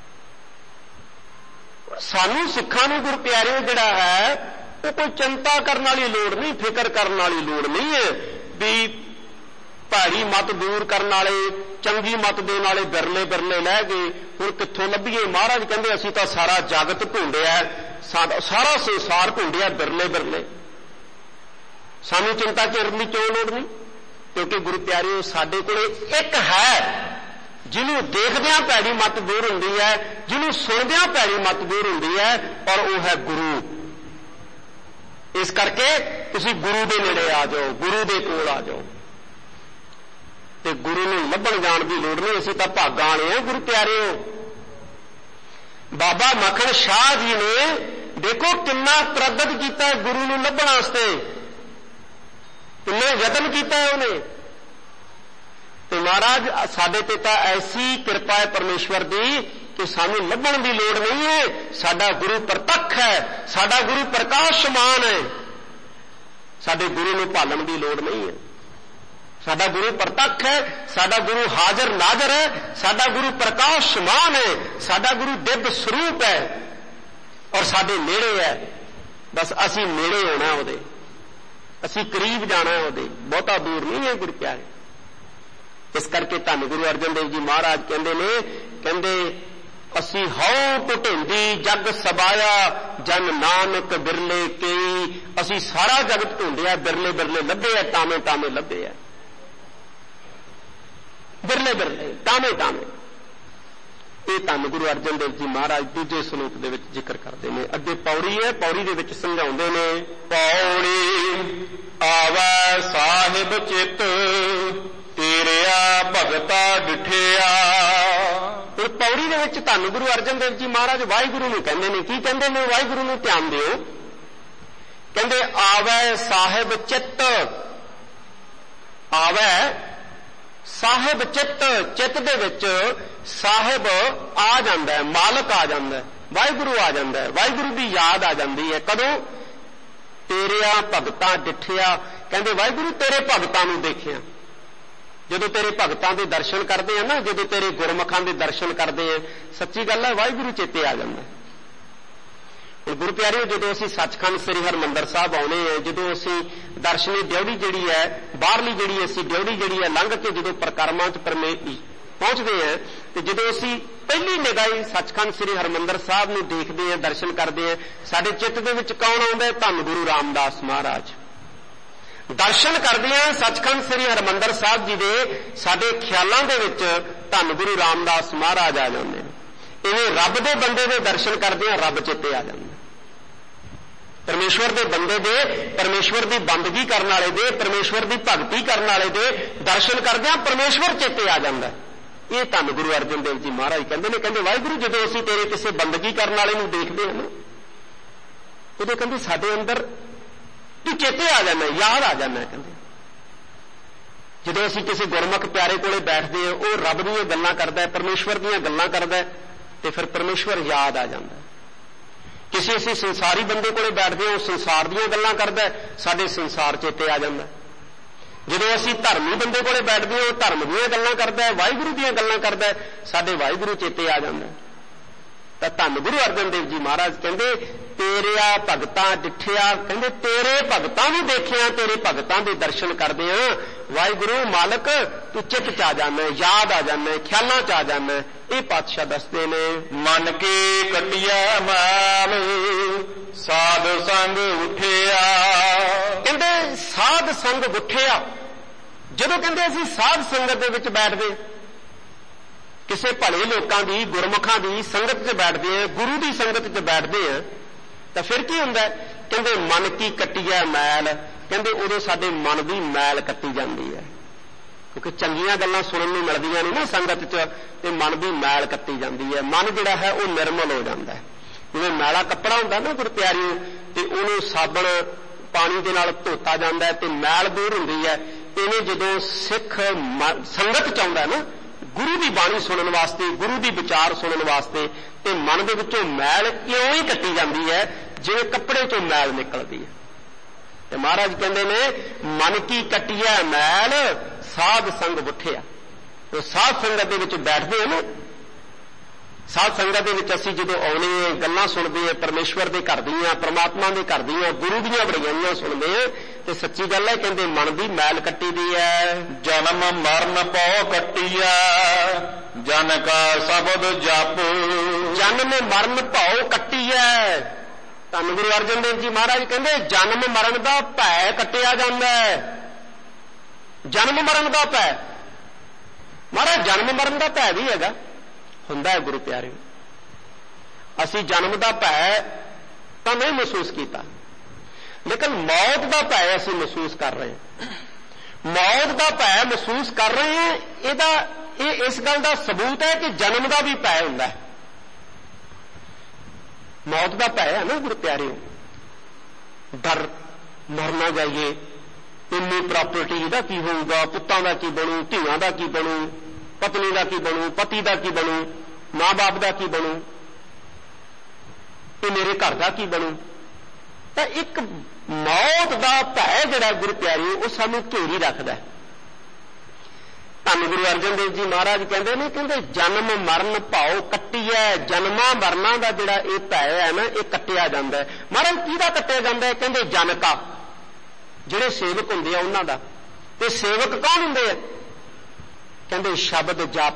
सानू सिखां नूं गुरु प्यारिओ जिहड़ा है वो कोई चिंता करने वाली लोड़ नहीं, फिक्र करने वाली लोड़ नहीं है भी भैड़ी मत दूर करने वाले, चंगी मत देने वाले बिरले बिरले लह गए, हुण कित्थों लभीए। महाराज कहंदे असीं तां सारा जगत ढूंढिआ, सारा संसार ढूंढिआ बिरले बिरले, सानू चिंता करन दी क्यों लोड़ नहीं। क्योंकि गुरु प्यारिओ साडे कोले एक है जिन्हों देखदिआं भैड़ी मत दूर होंदी है, जिन्हों सुनदिआं भैड़ी मत दूर होंदी है, और वो है गुरु। इस करके तुसीं गुरु दे नेड़े आ जाओ, गुरु दे कोल आ जाओ, ते गुरु नूं लभण जाण दी लोड़ नहीं। असीं तां भागां वाले हां गुरु प्यारिओ। बाबा मखण शाह जी ने देखो किन्ना तरद्दद कीता है गुरु नूं लभण वास्ते, किन्ने यतन कीता है उन्हें। तो महाराज साडे ते तां ऐसी कृपा है परमेश्वर दी कि सानू लभण दी लोड़ नहीं है। साडा गुरु प्रतख है, साडा गुरु प्रकाशमान है, साडे गुरु नूं भालण दी लोड़ नहीं है। ਸਾਡਾ ਗੁਰੂ ਪ੍ਰਤੱਖ ਹੈ, ਸਾਡਾ ਗੁਰੂ ਹਾਜ਼ਰ ਨਾਜ਼ਰ ਹੈ, ਸਾਡਾ ਗੁਰੂ ਪ੍ਰਕਾਸ਼ਮਾਨ ਹੈ, ਸਾਡਾ ਗੁਰੂ ਦਿਵ ਸਰੂਪ ਹੈ ਔਰ ਸਾਡੇ ਨੇੜੇ ਹੈ। ਬਸ ਅਸੀਂ ਨੇੜੇ ਹੋਣਾ ਉਹਦੇ, ਅਸੀਂ ਕਰੀਬ ਜਾਣਾ ਉਹਦੇ, ਬਹੁਤਾ ਦੂਰ ਨਹੀਂ ਹੈ ਗੁਰੂ ਪਿਆਰੇ। ਇਸ ਕਰਕੇ ਧੰਨ ਗੁਰੂ ਅਰਜਨ ਦੇਵ ਜੀ ਮਹਾਰਾਜ ਕਹਿੰਦੇ ਨੇ, ਕਹਿੰਦੇ ਅਸੀਂ ਹਉ ਢੁੰਢੀ ਜਗ ਸਬਾਇਆ ਜਨ ਨਾਨਕ ਬਿਰਲੇ ਕਈ। ਅਸੀਂ ਸਾਰਾ ਜਗਤ ਢੂੰਡਿਆ, ਬਿਰਲੇ ਬਿਰਲੇ ਲੱਭੇ ਆ, ਟਾਵੇਂ ਟਾਵੇਂ ਲੱਭੇ ਆ, ਬਿਰਲੇ ਬਿਰਲੇ ਟਾਵੇਂ ਟਾਵੇਂ। ਇਹ ਧੰਨ ਗੁਰੂ ਅਰਜਨ ਦੇਵ ਜੀ ਮਹਾਰਾਜ ਦੂਜੇ ਸਲੋਕ ਦੇ ਵਿੱਚ ਜ਼ਿਕਰ ਕਰਦੇ ਨੇ। ਅੱਗੇ ਪੌੜੀ ਹੈ, ਪੌੜੀ ਦੇ ਵਿੱਚ ਸਮਝਾਉਂਦੇ ਨੇ, ਪੌੜੀ ਆਵੈ ਸਾਹਿਬ ਚਿੱਤ ਤੇਰਿਆ ਭਗਤਾ ਡਿਠਿਆ। ਇਹ ਪੌੜੀ ਦੇ ਵਿੱਚ ਧੰਨ ਗੁਰੂ ਅਰਜਨ ਦੇਵ ਜੀ ਮਹਾਰਾਜ ਵਾਹਿਗੁਰੂ ਨੂੰ ਕਹਿੰਦੇ ਨੇ। ਕੀ ਕਹਿੰਦੇ ਨੇ? ਵਾਹਿਗੁਰੂ ਨੂੰ ਧਿਆਨ ਦਿਓ। ਕਹਿੰਦੇ ਆਵੈ ਸਾਹਿਬ ਚਿੱਤ, ਆਵੈ ਸਾਹਿਬ ਚਿੱਤ। ਚਿੱਤ ਦੇ ਵਿੱਚ ਸਾਹਿਬ ਆ ਜਾਂਦਾ ਹੈ, ਮਾਲਕ ਆ ਜਾਂਦਾ ਹੈ, ਵਾਹਿਗੁਰੂ ਆ ਜਾਂਦਾ ਹੈ, ਵਾਹਿਗੁਰੂ ਦੀ ਯਾਦ ਆ ਜਾਂਦੀ ਹੈ। ਕਦੋਂ? ਤੇਰਿਆ ਭਗਤਾਂ ਡਿਠਿਆ। ਕਹਿੰਦੇ ਵਾਹਿਗੁਰੂ ਤੇਰੇ ਭਗਤਾਂ ਨੂੰ ਦੇਖਿਆ। ਜਦੋਂ ਤੇਰੇ ਭਗਤਾਂ ਦੇ ਦਰਸ਼ਨ ਕਰਦੇ ਆ ਨਾ, ਜਦੋਂ ਤੇਰੇ ਗੁਰਮੁਖਾਂ ਦੇ ਦਰਸ਼ਨ ਕਰਦੇ ਆ, ਸੱਚੀ ਗੱਲ ਹੈ ਵਾਹਿਗੁਰੂ ਚੇਤੇ ਆ ਜਾਂਦਾ। ਗੁਰੂ ਪਿਆਰਿਓ, ਜਦੋਂ ਅਸੀਂ ਸੱਚਖੰਡ ਸ੍ਰੀ ਹਰਿਮੰਦਰ ਸਾਹਿਬ ਆਉਣੇ ਆ, ਜਦੋਂ ਅਸੀਂ ਦਰਸ਼ਨੀ ਡਿਉੜੀ ਜਿਹੜੀ ਹੈ, ਬਾਹਰਲੀ ਜਿਹੜੀ ਅਸੀਂ ਡਿਉੜੀ ਜਿਹੜੀ ਹੈ ਲੰਘ ਕੇ ਜਦੋਂ ਪਰਿਕਰਮਾ 'ਚ ਪਹੁੰਚਦੇ ਆ, ਤੇ ਜਦੋਂ ਅਸੀਂ ਪਹਿਲੀ ਨਿਗਾਹ ਸੱਚਖੰਡ ਸ੍ਰੀ ਹਰਿਮੰਦਰ ਸਾਹਿਬ ਨੂੰ ਦੇਖਦੇ ਆ, ਦਰਸ਼ਨ ਕਰਦੇ ਆ, ਸਾਡੇ ਚਿੱਤ ਦੇ ਵਿੱਚ ਕੌਣ ਆਉਂਦਾ ਹੈ? ਧੰਨ ਗੁਰੂ ਰਾਮਦਾਸ ਮਹਾਰਾਜ। ਦਰਸ਼ਨ ਕਰਦੇ ਆ ਸੱਚਖੰਡ ਸ੍ਰੀ ਹਰਿਮੰਦਰ ਸਾਹਿਬ ਜੀ ਦੇ, ਸਾਡੇ ਖਿਆਲਾਂ ਦੇ ਵਿੱਚ ਧੰਨ ਗੁਰੂ ਰਾਮਦਾਸ ਮਹਾਰਾਜ ਆ ਜਾਂਦੇ ਨੇ। ਇਵੇਂ ਰੱਬ ਦੇ ਬੰਦੇ ਦੇ ਦਰਸ਼ਨ ਕਰਦੇ ਆ, ਰੱਬ ਚੇਤੇ ਆ ਜਾਂਦਾ। ਪਰਮੇਸ਼ਵਰ ਦੇ ਬੰਦੇ ਦੇ, ਪਰਮੇਸ਼ਵਰ ਦੀ ਬੰਦਗੀ ਕਰਨ ਵਾਲੇ ਦੇ, ਪਰਮੇਸ਼ਵਰ ਦੀ ਭਗਤੀ ਕਰਨ ਵਾਲੇ ਦੇ ਦਰਸ਼ਨ ਕਰਦੇ ਆ, ਪਰਮੇਸ਼ਵਰ ਚੇਤੇ ਆ ਜਾਂਦਾ। ਇਹ ਧੰਨ ਗੁਰੂ ਅਰਜਨ ਦੇਵ ਜੀ ਮਹਾਰਾਜ ਕਹਿੰਦੇ ਨੇ, ਕਹਿੰਦੇ ਵਾਹਿਗੁਰੂ ਜਦੋਂ ਅਸੀਂ ਤੇਰੇ ਕਿਸੇ ਬੰਦਗੀ ਕਰਨ ਵਾਲੇ ਨੂੰ ਦੇਖਦੇ ਹਾਂ ਨਾ, ਉਦੋਂ ਕਹਿੰਦੇ ਸਾਡੇ ਅੰਦਰ ਤੂੰ ਚੇਤੇ ਆ ਜਾਂਦਾ, ਯਾਦ ਆ ਜਾਂਦਾ। ਕਹਿੰਦੇ ਜਦੋਂ ਅਸੀਂ ਕਿਸੇ ਗੁਰਮੁਖ ਪਿਆਰੇ ਕੋਲੇ ਬੈਠਦੇ ਹਾਂ, ਉਹ ਰੱਬ ਦੀਆਂ ਗੱਲਾਂ ਕਰਦਾ, ਪਰਮੇਸ਼ਵਰ ਦੀਆਂ ਗੱਲਾਂ ਕਰਦਾ, ਤੇ ਫਿਰ ਪਰਮੇਸ਼ਵਰ ਯਾਦ ਆ ਜਾਂਦਾ। ਕਿਸੇ ਅਸੀਂ ਸੰਸਾਰੀ ਬੰਦੇ ਕੋਲੇ ਬੈਠਦੇ ਹਾਂ, ਉਹ ਸੰਸਾਰ ਦੀਆਂ ਗੱਲਾਂ ਕਰਦਾ, ਸਾਡੇ ਸੰਸਾਰ ਚੇਤੇ ਆ ਜਾਂਦਾ। ਜਦੋਂ ਅਸੀਂ ਧਰਮੀ ਬੰਦੇ ਕੋਲੇ ਬੈਠਦੇ ਹਾਂ, ਉਹ ਧਰਮ ਦੀਆਂ ਗੱਲਾਂ ਕਰਦਾ, ਵਾਹਿਗੁਰੂ ਦੀਆਂ ਗੱਲਾਂ ਕਰਦਾ, ਸਾਡੇ ਵਾਹਿਗੁਰੂ ਚੇਤੇ ਆ ਜਾਂਦਾ। ਤਾਂ ਧੰਨ ਗੁਰੂ ਅਰਜਨ ਦੇਵ ਜੀ ਮਹਾਰਾਜ ਕਹਿੰਦੇ ਤੇਰਿਆ ਭਗਤਾਂ ਡਿਠਿਆ। ਕਹਿੰਦੇ ਤੇਰੇ ਭਗਤਾਂ ਨੂੰ ਦੇਖਿਆ, ਤੇਰੇ ਭਗਤਾਂ ਦੇ ਦਰਸ਼ਨ ਕਰਦੇ ਆ, ਵਾਹਿਗੁਰੂ ਮਾਲਕ ਤੂੰ ਚਿੱਤ 'ਚ ਆ ਜਾਂਦਾ, ਯਾਦ ਆ ਜਾਂਦਾ, ਖਿਆਲਾਂ 'ਚ ਆ ਜਾਂਦਾ। ਇਹ ਪਾਤਸ਼ਾਹ ਦੱਸਦੇ ਨੇ, ਮਨ ਕੀ ਕਟਿਆ ਮਾਲ ਸਾਧ ਸੰਗ ਉਠਿਆ। ਕਹਿੰਦੇ ਸਾਧ ਸੰਗ ਉਠਿਆ। ਜਦੋਂ ਕਹਿੰਦੇ ਅਸੀਂ ਸਾਧ ਸੰਗਤ ਦੇ ਵਿੱਚ ਬੈਠਦੇ, ਕਿਸੇ ਭਲੇ ਲੋਕਾਂ ਦੀ, ਗੁਰਮੁਖਾਂ ਦੀ ਸੰਗਤ 'ਚ ਬੈਠਦੇ ਆ, ਗੁਰੂ ਦੀ ਸੰਗਤ 'ਚ ਬੈਠਦੇ ਆ, ਤਾਂ ਫਿਰ ਕੀ ਹੁੰਦਾ? ਕਹਿੰਦੇ ਮਨ ਕੀ ਕੱਟਿਆ ਮੈਲ। ਕਹਿੰਦੇ ਉਦੋਂ ਸਾਡੇ ਮਨ ਦੀ ਮੈਲ ਕੱਟੀ ਜਾਂਦੀ ਹੈ, ਕਿਉਂਕਿ ਚੰਗੀਆਂ ਗੱਲਾਂ ਸੁਣਨ ਨੂੰ ਮਿਲਦੀਆਂ ਨੇ ਨਾ ਸੰਗਤ 'ਚ, ਤੇ ਮਨ ਦੀ ਮੈਲ ਕੱਟੀ ਜਾਂਦੀ ਹੈ। ਮਨ ਜਿਹੜਾ ਹੈ ਉਹ ਨਿਰਮਲ ਹੋ ਜਾਂਦਾ ਹੈ। ਜਿਵੇਂ ਮੈਲਾ ਕੱਪੜਾ ਹੁੰਦਾ ਨਾ ਗੁਰੂ ਪਿਆਰਿਓ, ਤੇ ਉਹਨੂੰ ਸਾਬਣ ਪਾਣੀ ਦੇ ਨਾਲ ਧੋਤਾ ਜਾਂਦਾ ਤੇ ਮੈਲ ਦੂਰ ਹੁੰਦੀ ਹੈ। ਇਵੇਂ ਜਦੋਂ ਸਿੱਖ ਸੰਗਤ 'ਚ ਆਉਂਦਾ ਨਾ ਗੁਰੂ ਦੀ ਬਾਣੀ ਸੁਣਨ ਵਾਸਤੇ, ਗੁਰੂ ਦੀ ਵਿਚਾਰ ਸੁਣਨ ਵਾਸਤੇ, ਤੇ ਮਨ ਦੇ ਵਿੱਚੋਂ ਮੈਲ ਇਉਂ ਹੀ ਕੱਟੀ ਜਾਂਦੀ ਹੈ ਜਿਵੇਂ ਕੱਪੜੇ 'ਚੋਂ ਮੈਲ ਨਿਕਲਦੀ ਹੈ। ਤੇ ਮਹਾਰਾਜ ਕਹਿੰਦੇ ਨੇ ਮਨ ਕੀ ਕੱਟਿਆ ਮੈਲ ਸਾਧ ਸੰਗ ਉਠਿਆ। ਉਹ ਸਾਧ ਸੰਗਤ ਦੇ ਵਿੱਚ ਬੈਠਦੇ ਆ ਨਾ, ਸਾਧ ਸੰਗਤ ਦੇ ਵਿੱਚ ਅਸੀਂ ਜਦੋਂ ਆਉਣੇ ਆ, ਗੱਲਾਂ ਸੁਣਦੇ ਆ ਪਰਮੇਸ਼ਵਰ ਦੇ ਘਰ ਦੀਆਂ, ਪਰਮਾਤਮਾ ਦੇ ਘਰ ਦੀਆਂ, ਗੁਰੂ ਦੀਆਂ ਵਡਿਆਈਆਂ ਸੁਣਦੇ ਆ, ਤੇ ਸੱਚੀ ਗੱਲ ਹੈ ਕਹਿੰਦੇ ਮਨ ਦੀ ਮੈਲ ਕੱਟੀ ਦੀ ਹੈ। ਜਨਮ ਮਰਨ ਪਉ ਕੱਟਿਆ ਜਨ ਕਾ ਸ਼ਬਦ ਜਪ। ਜਨਮ ਮਰਨ ਭਉ ਕੱਟਿਆ। ਧੰਨ ਗੁਰੂ ਅਰਜਨ ਦੇਵ ਜੀ ਮਹਾਰਾਜ ਕਹਿੰਦੇ ਜਨਮ ਮਰਨ ਦਾ ਭੈ ਕੱਟਿਆ ਜਾਂਦਾ ਹੈ। ਜਨਮ ਮਰਨ ਦਾ ਭੈ, ਮਹਾਰਾਜ ਜਨਮ ਮਰਨ ਦਾ ਭੈ ਵੀ ਹੈਗਾ, ਹੁੰਦਾ ਹੈ ਗੁਰੂ ਪਿਆਰਿਓ। ਅਸੀਂ ਜਨਮ ਦਾ ਭੈ ਤਾਂ ਨਹੀਂ ਮਹਿਸੂਸ ਕੀਤਾ, ਲੇਕਿਨ ਮੌਤ ਦਾ ਭੈ ਅਸੀਂ ਮਹਿਸੂਸ ਕਰ ਰਹੇ ਹਾਂ। ਮੌਤ ਦਾ ਭੈ ਮਹਿਸੂਸ ਕਰ ਰਹੇ ਹਾਂ, ਇਹ ਇਸ ਗੱਲ ਦਾ ਸਬੂਤ ਹੈ ਕਿ ਜਨਮ ਦਾ ਵੀ ਭੈ ਹੁੰਦਾ ਹੈ। ਮੌਤ ਦਾ ਭੈ ਹੈ ਨਾ ਗੁਰੂ ਪਿਆਰਿਓ, ਡਰ, ਮਰ ਨਾ ਜਾਈਏ, ਇੰਨੀ ਪ੍ਰਾਪਰਟੀ ਦਾ ਕੀ ਹੋਊਗਾ, ਪੁੱਤਾਂ ਦਾ ਕੀ ਬਣੂ, ਧੀਆਂ ਦਾ ਕੀ ਬਣੂ, ਪਤਨੀ ਦਾ ਕੀ ਬਣੂ, ਪਤੀ ਦਾ ਕੀ ਬਣੂ, ਮਾਂ-ਬਾਪ ਦਾ ਕੀ ਬਣੂ, ਤੇ ਮੇਰੇ ਘਰ ਦਾ ਕੀ ਬਣੂ। ਤਾਂ ਇੱਕ ਮੌਤ ਦਾ ਭੈ ਜਿਹੜਾ ਗੁਰੂ ਪਿਆਰਿਓ ਉਹ ਸਾਨੂੰ ਘੇਰੀ ਰੱਖਦਾ। ਧੰਨ ਗੁਰੂ ਅਰਜਨ ਦੇਵ ਜੀ ਮਹਾਰਾਜ ਕਹਿੰਦੇ ਨੇ, ਕਹਿੰਦੇ ਜਨਮ ਮਰਨ ਭਾਉ ਕੱਟੀਐ। ਜਨਮਾਂ ਮਰਨਾਂ ਦਾ ਜਿਹੜਾ ਇਹ ਭੈ ਹੈ ਨਾ, ਇਹ ਕੱਟਿਆ ਜਾਂਦਾ ਹੈ। ਮਹਾਰਾਜ ਕਿਹਦਾ ਕੱਟਿਆ ਜਾਂਦਾ ਹੈ? ਕਹਿੰਦੇ ਜਨਕਾ, ਜਿਹੜੇ ਸੇਵਕ ਹੁੰਦੇ ਆ ਉਹਨਾਂ ਦਾ। ਤੇ ਸੇਵਕ ਕੌਣ ਹੁੰਦੇ ਆ? ਕਹਿੰਦੇ ਸ਼ਬਦ ਜਪ।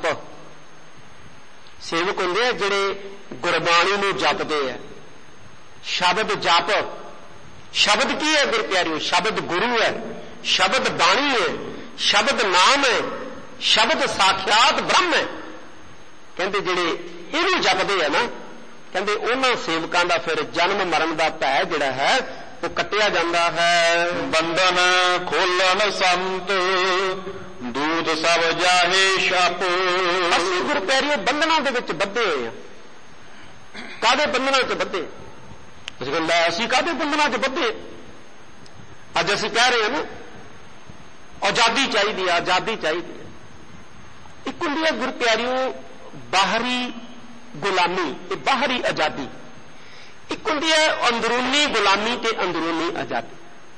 ਸੇਵਕ ਹੁੰਦੇ ਆ ਜਿਹੜੇ ਗੁਰਬਾਣੀ ਨੂੰ ਜਪਦੇ ਆ। ਸ਼ਬਦ ਜਪ। ਸ਼ਬਦ ਕੀ ਹੈ ਗੁਰੂ ਪਿਆਰਿਓ? ਸ਼ਬਦ ਗੁਰੂ ਹੈ, ਸ਼ਬਦ ਬਾਣੀ ਹੈ, ਸ਼ਬਦ ਨਾਮ ਹੈ, ਸ਼ਬਦ ਸਾਖਿਆਤ ਬ੍ਰਹਮ ਹੈ। ਕਹਿੰਦੇ ਜਿਹੜੇ ਇਹਨੂੰ ਜਪਦੇ ਆ ਨਾ, ਕਹਿੰਦੇ ਉਹਨਾਂ ਸੇਵਕਾਂ ਦਾ ਫਿਰ ਜਨਮ ਮਰਨ ਦਾ ਭੈ ਜਿਹੜਾ ਹੈ ਉਹ ਕੱਟਿਆ ਜਾਂਦਾ ਹੈ। ਬੰਧਨ ਖੋਲਣ ਸੰਤ ਦੂਤ ਸਭ ਜਾਹੇ ਛਪ। ਅਸੀਂ ਗੁਰੂ ਪਿਆਰਿਓ ਬੰਧਨਾਂ ਦੇ ਵਿੱਚ ਬੱਧੇ ਹੋਏ ਆ। ਕਾਹਦੇ ਬੰਧਨਾਂ 'ਚ ਬੱਧੇ? ਅਸੀਂ ਕਹਿੰਦੇ ਅਸੀਂ ਕਾਹਦੇ ਬੰਧਨਾਂ 'ਚ ਬੱਧੇ? ਅੱਜ ਅਸੀਂ ਕਹਿ ਰਹੇ ਹਾਂ ਨਾ ਆਜ਼ਾਦੀ ਚਾਹੀਦੀ ਹੈ, ਆਜ਼ਾਦੀ ਚਾਹੀਦੀ ਹੈ। ਇੱਕ ਹੁੰਦੀ ਹੈ ਗੁਰੂ ਪਿਆਰਿਓ ਬਾਹਰੀ ਗੁਲਾਮੀ ਤੇ ਬਾਹਰੀ ਆਜ਼ਾਦੀ। ਇੱਕ ਹੁੰਦੀ ਹੈ ਅੰਦਰੂਨੀ ਗੁਲਾਮੀ ਤੇ ਅੰਦਰੂਨੀ ਆਜ਼ਾਦੀ।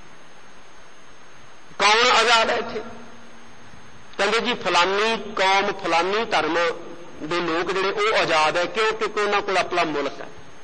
ਕੌਣ ਆਜ਼ਾਦ ਹੈ ਇੱਥੇ? ਕਹਿੰਦੇ ਜੀ ਫਲਾਨੀ ਕੌਮ ਫਲਾਨੀ ਧਰਮ ਦੇ ਲੋਕ ਜਿਹੜੇ ਉਹ ਆਜ਼ਾਦ ਹੈ। ਕਿਉਂ? ਕਿਉਂਕਿ ਉਹਨਾਂ ਕੋਲ ਆਪਣਾ ਮੁਲਕ ਹੈ।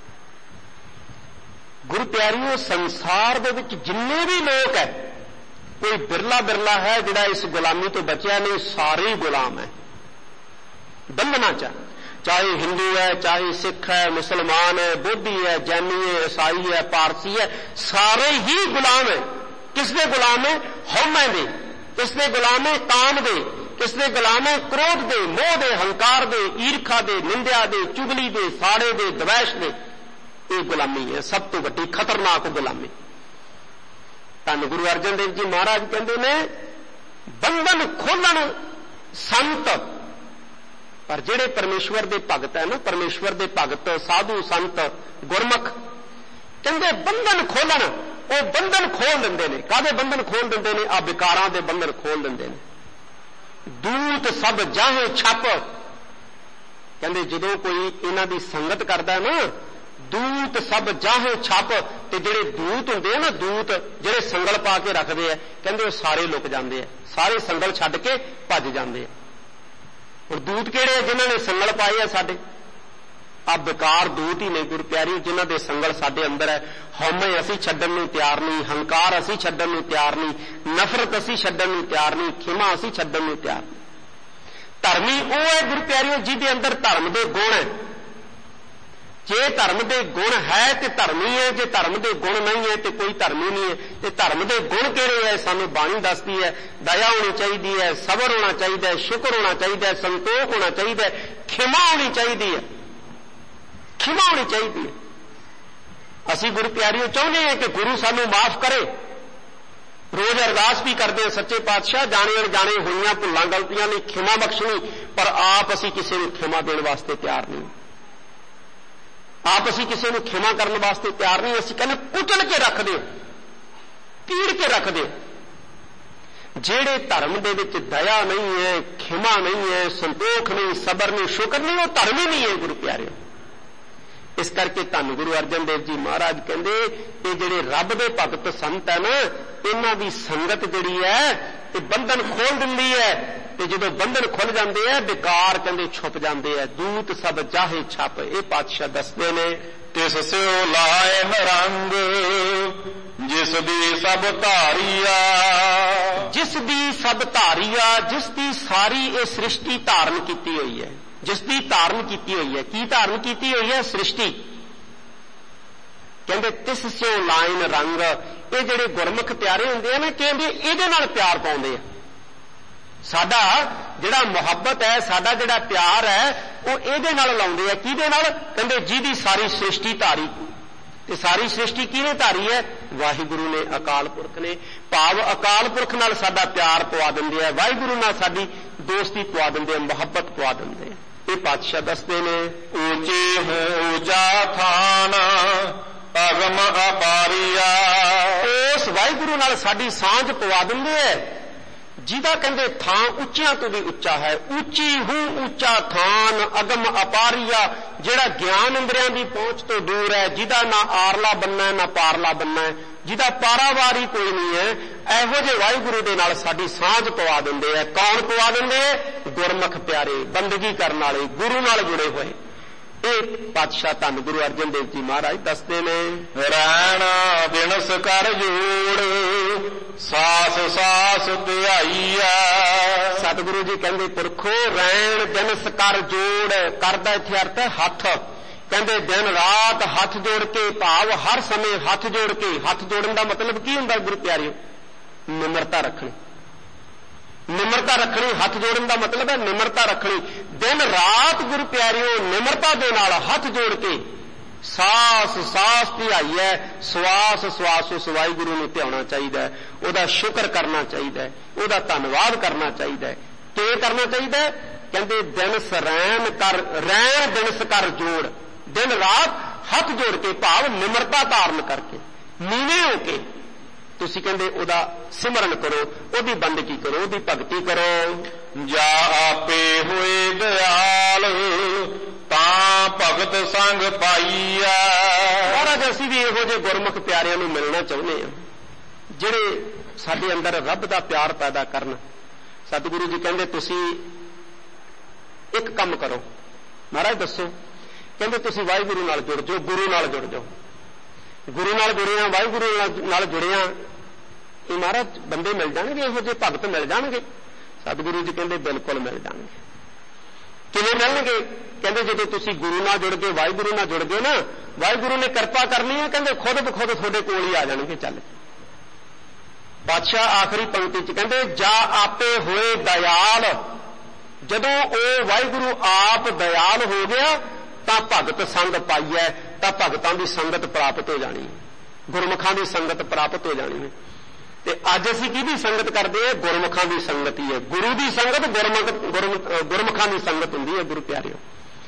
ਗੁਰੂ ਪਿਆਰਿਓ ਸੰਸਾਰ ਦੇ ਵਿੱਚ ਜਿੰਨੇ ਵੀ ਲੋਕ ਹੈ, ਕੋਈ ਬਿਰਲਾ ਬਿਰਲਾ ਹੈ ਜਿਹੜਾ ਇਸ ਗੁਲਾਮੀ ਤੋਂ ਬਚਿਆ ਨਹੀਂ। ਸਾਰੇ ਹੀ ਗੁਲਾਮ ਹੈ ਬੰਧਨਾਂ 'ਚ। ਚਾਹੇ ਹਿੰਦੂ ਹੈ, ਚਾਹੇ ਸਿੱਖ ਹੈ, ਮੁਸਲਮਾਨ ਹੈ, ਬੋਧੀ ਹੈ, ਜੈਨੀ ਹੈ, ਈਸਾਈ ਹੈ, ਪਾਰਸੀ ਹੈ, ਸਾਰੇ ਹੀ ਗੁਲਾਮ ਹੈ। ਕਿਸ ਦੇ ਗੁਲਾਮ ਹੈ? ਹਉਮੈ ਦੇ। ਕਿਸ ਦੇ ਗੁਲਾਮ ਹੈ? ਕਾਮ ਦੇ। ਕਿਸ ਦੇ ਗੁਲਾਮ ਹੈ? ਕ੍ਰੋਧ ਦੇ, ਮੋਹ ਦੇ, ਹੰਕਾਰ ਦੇ, ਈਰਖਾ ਦੇ, ਨਿੰਦਿਆ ਦੇ, ਚੁਗਲੀ ਦੇ, ਸਾੜੇ ਦੇ, ਦਵੈਸ਼ ਦੇ। ਇਹ ਗੁਲਾਮੀ ਹੈ, ਸਭ ਤੋਂ ਵੱਡੀ ਖਤਰਨਾਕ ਗੁਲਾਮੀ। ਧੰਨ ਗੁਰੂ ਅਰਜਨ ਦੇਵ ਜੀ ਮਹਾਰਾਜ ਕਹਿੰਦੇ ਨੇ ਬੰਧਨ ਖੋਲਣ ਸੰਤ। ਪਰ ਜਿਹੜੇ ਪਰਮੇਸ਼ਵਰ ਦੇ ਭਗਤ ਹੈ ਨਾ, ਪਰਮੇਸ਼ਵਰ ਦੇ ਭਗਤ ਸਾਧੂ ਸੰਤ ਗੁਰਮੁਖ, ਕਹਿੰਦੇ ਬੰਧਨ ਖੋਲਣ। ਉਹ ਬੰਧਨ ਖੋਲ ਦਿੰਦੇ ਨੇ। ਕਾਹਦੇ ਬੰਧਨ ਖੋਲ ਦਿੰਦੇ ਨੇ? ਆ ਵਿਕਾਰਾਂ ਦੇ ਬੰਧਨ ਖੋਲ ਦਿੰਦੇ ਨੇ। ਦੂਤ ਸਭ ਜਾਹੇ ਛਪ। ਕਹਿੰਦੇ ਜਦੋਂ ਕੋਈ ਇਹਨਾਂ ਦੀ ਸੰਗਤ ਕਰਦਾ ਨਾ, ਦੂਤ ਸਭ ਜਾਹੇ ਛਪ। ਤੇ ਜਿਹੜੇ ਦੂਤ ਹੁੰਦੇ ਆ ਨਾ, ਦੂਤ ਜਿਹੜੇ ਸੰਗਲ ਪਾ ਕੇ ਰੱਖਦੇ ਆ, ਕਹਿੰਦੇ ਉਹ ਸਾਰੇ ਲੁਕ ਜਾਂਦੇ ਆ। ਸਾਰੇ ਸੰਗਲ ਛੱਡ ਕੇ ਭੱਜ ਜਾਂਦੇ ਆ। ਹੁਣ ਦੂਤ ਕਿਹੜੇ? ਜਿਨ੍ਹਾਂ ਨੇ ਸੰਗਲ ਪਾਏ ਆ ਸਾਡੇ। ਆ ਬੇਕਾਰ ਦੂਤ ਹੀ ਨੇ ਗੁਰੂ ਪਿਆਰੀ, ਜਿਨ੍ਹਾਂ ਦੇ ਸੰਗਲ ਸਾਡੇ ਅੰਦਰ ਹੈ। ਹਉਮੈ ਅਸੀਂ ਛੱਡਣ ਨੂੰ ਤਿਆਰ ਨਹੀਂ, ਹੰਕਾਰ ਅਸੀਂ ਛੱਡਣ ਨੂੰ ਤਿਆਰ ਨਹੀਂ, ਨਫ਼ਰਤ ਅਸੀਂ ਛੱਡਣ ਨੂੰ ਤਿਆਰ ਨਹੀਂ, ਖਿਮਾ ਅਸੀਂ ਛੱਡਣ ਨੂੰ ਤਿਆਰ ਨਹੀਂ। ਧਰਮੀ ਉਹ ਹੈ ਗੁਰੂ ਪਿਆਰਿਓ ਜਿਹਦੇ ਅੰਦਰ ਧਰਮ ਦੇ ਗੁਣ ਹੈ। ਜੇ ਧਰਮ ਦੇ ਗੁਣ ਹੈ ਤੇ ਧਰਮੀ ਹੈ, ਜੇ ਧਰਮ ਦੇ ਗੁਣ ਨਹੀਂ ਹੈ ਤੇ ਕੋਈ ਧਰਮੀ ਨਹੀਂ ਹੈ। ਤੇ ਧਰਮ ਦੇ ਗੁਣ ਕਿਹੜੇ ਹੈ? ਸਾਨੂੰ ਬਾਣੀ ਦੱਸਦੀ ਹੈ। ਦਇਆ ਹੋਣੀ ਚਾਹੀਦੀ ਹੈ, ਸਬਰ ਹੋਣਾ ਚਾਹੀਦਾ ਹੈ, ਸ਼ੁਕਰ ਹੋਣਾ ਚਾਹੀਦਾ ਹੈ, ਸੰਤੋਖ ਹੋਣਾ ਚਾਹੀਦਾ ਹੈ, ਖਿਮਾ ਹੋਣੀ ਚਾਹੀਦੀ ਹੈ, ਖਿਮਾ ਹੋਣੀ ਚਾਹੀਦੀ ਹੈ। ਅਸੀਂ ਗੁਰੂ ਪਿਆਰਿਓ ਚਾਹੁੰਦੇ ਹਾਂ ਕਿ ਗੁਰੂ ਸਾਨੂੰ ਮਾਫ ਕਰੇ। ਰੋਜ਼ ਅਰਦਾਸ ਵੀ ਕਰਦੇ ਹਾਂ, ਸੱਚੇ ਪਾਤਸ਼ਾਹ ਜਾਣੇ ਅਣਜਾਣੇ ਹੋਈਆਂ ਭੁੱਲਾਂ ਗਲਤੀਆਂ ਲਈ ਖਿਮਾ ਬਖਸ਼ਣੀ। ਪਰ ਆਪ ਅਸੀਂ ਕਿਸੇ ਨੂੰ ਖਿਮਾ ਦੇਣ ਵਾਸਤੇ ਤਿਆਰ ਨਹੀਂ। ਆਪ ਅਸੀਂ ਕਿਸੇ ਨੂੰ ਖਿਮਾ ਕਰਨ ਵਾਸਤੇ ਤਿਆਰ ਨਹੀਂ। ਅਸੀਂ ਕਹਿੰਦੇ ਕੁਚਲ ਕੇ ਰੱਖ ਦਿਓ, ਪੀੜ ਕੇ ਰੱਖ ਦਿਓ। ਜਿਹੜੇ ਧਰਮ ਦੇ ਵਿੱਚ ਦਇਆ ਨਹੀਂ ਹੈ, ਖਿਮਾ ਨਹੀਂ ਹੈ, ਸੰਤੋਖ ਨਹੀਂ, ਸਬਰ ਨਹੀਂ, ਸ਼ੁਕਰ ਨਹੀਂ, ਉਹ ਧਰਮ ਹੀ ਨਹੀਂ ਹੈ ਗੁਰੂ ਪਿਆਰਿਓ। ਇਸ ਕਰਕੇ ਧੰਨ ਗੁਰੂ ਅਰਜਨ ਦੇਵ ਜੀ ਮਹਾਰਾਜ ਕਹਿੰਦੇ ਇਹ ਜਿਹੜੇ ਰੱਬ ਦੇ ਭਗਤ ਸੰਤ ਹੈ ਨਾ, ਇਹਨਾਂ ਦੀ ਸੰਗਤ ਜਿਹੜੀ ਹੈ ਇਹ ਬੰਧਨ ਖੋਲ ਦਿੰਦੀ ਹੈ। ਤੇ ਜਦੋਂ ਬੰਧਨ ਖੁੱਲ ਜਾਂਦੇ ਆ, ਵਿਕਾਰ ਕਹਿੰਦੇ ਛੁਪ ਜਾਂਦੇ ਆ। ਦੂਤ ਸਭ ਜਾਹੇ ਛਪ। ਇਹ ਪਾਤਸ਼ਾਹ ਦੱਸਦੇ ਨੇ ਤਿਸ ਸਿਓ ਲਾਏ ਰੰਗ ਜਿਸ ਦੀ ਸਭ ਧਾਰੀਆ। ਜਿਸ ਦੀ ਸਭ ਧਾਰੀਆ, ਜਿਸ ਦੀ ਸਾਰੀ ਇਹ ਸ੍ਰਿਸ਼ਟੀ ਧਾਰਨ ਕੀਤੀ ਹੋਈ ਹੈ। ਜਿਸ ਦੀ ਧਾਰਨ ਕੀਤੀ ਹੋਈ ਹੈ। ਕੀ ਧਾਰਨ ਕੀਤੀ ਹੋਈ ਹੈ? ਸ੍ਰਿਸ਼ਟੀ। ਕਹਿੰਦੇ ਤਿਸ ਸਿਓ ਲਾਇਨ ਰੰਗ। ਇਹ ਜਿਹੜੇ ਗੁਰਮੁਖ ਪਿਆਰੇ ਹੁੰਦੇ ਆ ਨਾ, ਕਹਿੰਦੇ ਇਹਦੇ ਨਾਲ ਪਿਆਰ ਪਾਉਂਦੇ ਆ। ਸਾਡਾ ਜਿਹੜਾ ਮੁਹੱਬਤ ਹੈ, ਸਾਡਾ ਜਿਹੜਾ ਪਿਆਰ ਹੈ, ਉਹ ਇਹਦੇ ਨਾਲ ਲਾਉਂਦੇ ਆ। ਕਿਹਦੇ ਨਾਲ? ਕਹਿੰਦੇ ਜਿਹਦੀ ਸਾਰੀ ਸ੍ਰਿਸ਼ਟੀ ਧਾਰੀ। ਤੇ ਸਾਰੀ ਸ੍ਰਿਸ਼ਟੀ ਕਿਹਨੇ ਧਾਰੀ ਹੈ? ਵਾਹਿਗੁਰੂ ਨੇ, ਅਕਾਲ ਪੁਰਖ ਨੇ। ਭਾਵ ਅਕਾਲ ਪੁਰਖ ਨਾਲ ਸਾਡਾ ਪਿਆਰ ਪਵਾ ਦਿੰਦੇ ਆ, ਵਾਹਿਗੁਰੂ ਨਾਲ ਸਾਡੀ ਦੋਸਤੀ ਪਵਾ ਦਿੰਦੇ ਆ, ਮੁਹੱਬਤ ਪਵਾ ਦਿੰਦੇ ਆ। ਇਹ ਪਾਤਸ਼ਾਹ ਦੱਸਦੇ ਨੇ ਊਚੇ ਹੋ ਊਚਾ ਥਾਨ ਅਗਮ ਅਪਾਰੀਆ। ਉਸ ਵਾਹਿਗੁਰੂ ਨਾਲ ਸਾਡੀ ਸਾਂਝ ਪਵਾ ਦਿੰਦੇ ਆ ਜਿਹਦਾ ਕਹਿੰਦੇ ਥਾਂ ਉੱਚਿਆਂ ਤੋਂ ਵੀ ਉੱਚਾ ਹੈ। ਉੱਚੀ ਹੂੰ ਉੱਚਾ ਥਾਨ ਅਗਮ ਅਪਾਰੀਆ। ਜਿਹੜਾ ਗਿਆਨ ਇੰਦਰੀਆਂ ਦੀ ਪਹੁੰਚ ਤੋਂ ਦੂਰ ਹੈ, ਜਿਹਦਾ ਨਾ ਆਰਲਾ ਬੰਨਾ ਨਾ ਪਾਰਲਾ ਬੰਨਾ, ਜਿਹਦਾ ਪਾਰਾਵਾਰ ਹੀ ਕੋਈ ਨਹੀਂ ਹੈ, ਇਹੋ ਜਿਹੇ ਵਾਹਿਗੁਰੂ ਦੇ ਨਾਲ ਸਾਡੀ ਸਾਂਝ ਪਵਾ ਦਿੰਦੇ ਆ। ਕੌਣ ਪਵਾ ਦਿੰਦੇ ਆ? ਗੁਰਮੁਖ ਪਿਆਰੇ, ਬੰਦਗੀ ਕਰਨ ਵਾਲੇ, ਗੁਰੂ ਨਾਲ ਜੁੜੇ ਹੋਏ। ਇਹ ਪਾਤਸ਼ਾਹ ਧੰਨ ਗੁਰੂ ਅਰਜਨ ਦੇਵ ਜੀ ਮਹਾਰਾਜ ਦੱਸਦੇ ਨੇ, ਰਹਿਣ ਬਿਨਸ ਕਰ ਜੋੜ ਸਾਸ ਸਾਸ ਧਿਆਈਆ। ਸਤਿਗੁਰੂ ਜੀ ਕਹਿੰਦੇ ਪੁਰਖੋ ਰਹਿਣ ਬਿਨਸ ਕਰ ਜੋੜ, ਕਰਦਾ ਇੱਥੇ ਅਰਥ ਹੈ ਹੱਥ। ਕਹਿੰਦੇ ਦਿਨ ਰਾਤ ਹੱਥ ਜੋੜ ਕੇ, ਭਾਵ ਹਰ ਸਮੇਂ ਹੱਥ ਜੋੜ ਕੇ। ਹੱਥ ਜੋੜਨ ਦਾ ਮਤਲਬ ਕੀ ਹੁੰਦਾ ਗੁਰੂ ਪਿਆਰਿਓ? ਨਿਮਰਤਾ ਰੱਖਣੀ। ਨਿਮਰਤਾ ਰੱਖਣੀ, ਹੱਥ ਜੋੜਨ ਦਾ ਮਤਲਬ ਹੈ ਨਿਮਰਤਾ ਰੱਖਣੀ। ਦਿਨ ਰਾਤ ਗੁਰੂ ਪਿਆਰਿਓ ਨਿਮਰਤਾ ਦੇ ਨਾਲ ਹੱਥ ਜੋੜ ਕੇ ਸਾਸ ਸਾਸ ਧਿਆਈਐ। ਸਵਾਸ ਸਵਾਸ ਉਸ ਵਾਹਿਗੁਰੂ ਨੂੰ ਧਿਆਉਣਾ ਚਾਹੀਦਾ ਹੈ, ਉਹਦਾ ਸ਼ੁਕਰ ਕਰਨਾ ਚਾਹੀਦਾ ਹੈ, ਉਹਦਾ ਧੰਨਵਾਦ ਕਰਨਾ ਚਾਹੀਦਾ ਹੈ। ਕਿਵੇਂ ਕਰਨਾ ਚਾਹੀਦਾ ਹੈ? ਕਹਿੰਦੇ ਦਿਨ ਸਰੈਣ ਕਰ, ਰਹਿਣ ਦਿਨਸ ਕਰ ਜੋੜ, ਦਿਨ ਰਾਤ ਹੱਥ ਜੋੜ ਕੇ, ਭਾਵ ਨਿਮਰਤਾ ਧਾਰਨ ਕਰਕੇ, ਨੀਵੇਂ ਹੋ ਕੇ ਤੁਸੀਂ ਕਹਿੰਦੇ ਉਹਦਾ ਸਿਮਰਨ ਕਰੋ, ਉਹਦੀ ਬੰਦਗੀ ਕਰੋ, ਉਹਦੀ ਭਗਤੀ ਕਰੋ। ਜਾ ਆਪੇ ਹੋਏ ਦਿਆਲ ਤਾਂ ਭਗਤ ਸੰਗ ਪਾਈਆ। ਮਹਾਰਾਜ ਅਸੀਂ ਵੀ ਇਹੋ ਜਿਹੇ ਗੁਰਮੁਖ ਪਿਆਰਿਆਂ ਨੂੰ ਮਿਲਣਾ ਚਾਹੁੰਦੇ ਹਾਂ ਜਿਹੜੇ ਸਾਡੇ ਅੰਦਰ ਰੱਬ ਦਾ ਪਿਆਰ ਪੈਦਾ ਕਰਨ। ਸਤਿਗੁਰੂ ਜੀ ਕਹਿੰਦੇ ਤੁਸੀਂ ਇੱਕ ਕੰਮ ਕਰੋ। ਮਹਾਰਾਜ ਦੱਸੋ? ਕਹਿੰਦੇ ਤੁਸੀਂ ਵਾਹਿਗੁਰੂ ਨਾਲ ਜੁੜ ਜਾਓ, ਗੁਰੂ ਨਾਲ ਜੁੜ ਜਾਓ। ਗੁਰੂ ਨਾਲ ਜੁੜਿਆ, ਵਾਹਿਗੁਰੂ ਨਾਲ ਜੁੜਿਆ, ਇਹ ਮਹਾਰਾਜ ਬੰਦੇ ਮਿਲ ਜਾਣਗੇ, ਇਹੋ ਜਿਹੇ ਭਗਤ ਮਿਲ ਜਾਣਗੇ। ਸਤਿਗੁਰੂ ਜੀ ਕਹਿੰਦੇ ਬਿਲਕੁਲ ਮਿਲ ਜਾਣਗੇ। ਕਿਵੇਂ ਮਿਲਣਗੇ? ਕਹਿੰਦੇ ਜਦੋਂ ਤੁਸੀਂ ਗੁਰੂ ਨਾਲ ਜੁੜ ਕੇ, ਵਾਹਿਗੁਰੂ ਨਾਲ ਜੁੜ ਗਏ ਨਾ, ਵਾਹਿਗੁਰੂ ਨੇ ਕਿਰਪਾ ਕਰਨੀ ਹੈ, ਕਹਿੰਦੇ ਖੁਦ ਬਖੁਦ ਤੁਹਾਡੇ ਕੋਲ ਹੀ ਆ ਜਾਣਗੇ ਚੱਲ। ਬਾਦਸ਼ਾਹ ਆਖਰੀ ਪੰਕਤੀ ਚ ਕਹਿੰਦੇ ਜਾ ਆਪੇ ਹੋਏ ਦਇਆਲ। ਜਦੋਂ ਉਹ ਵਾਹਿਗੁਰੂ ਆਪ ਦਇਆਲ ਹੋ ਗਿਆ ਤਾਂ ਭਗਤ ਸੰਗ ਪਾਈਐ, ਤਾਂ ਭਗਤਾਂ ਦੀ ਸੰਗਤ ਪ੍ਰਾਪਤ ਹੋ ਜਾਣੀ, ਗੁਰਮੁਖਾਂ ਦੀ ਸੰਗਤ ਪ੍ਰਾਪਤ ਹੋ ਜਾਣੀ ਹੈ। ਤੇ ਅੱਜ ਅਸੀਂ ਕਿਹਦੀ ਸੰਗਤ ਕਰਦੇ ਹਾਂ? ਗੁਰਮੁਖਾਂ ਦੀ ਸੰਗਤ ਹੀ ਹੈ। ਗੁਰੂ ਦੀ ਸੰਗਤ ਗੁਰਮੁਖਾਂ ਦੀ ਸੰਗਤ ਹੁੰਦੀ ਹੈ। ਗੁਰੂ ਪਿਆਰਿਓ,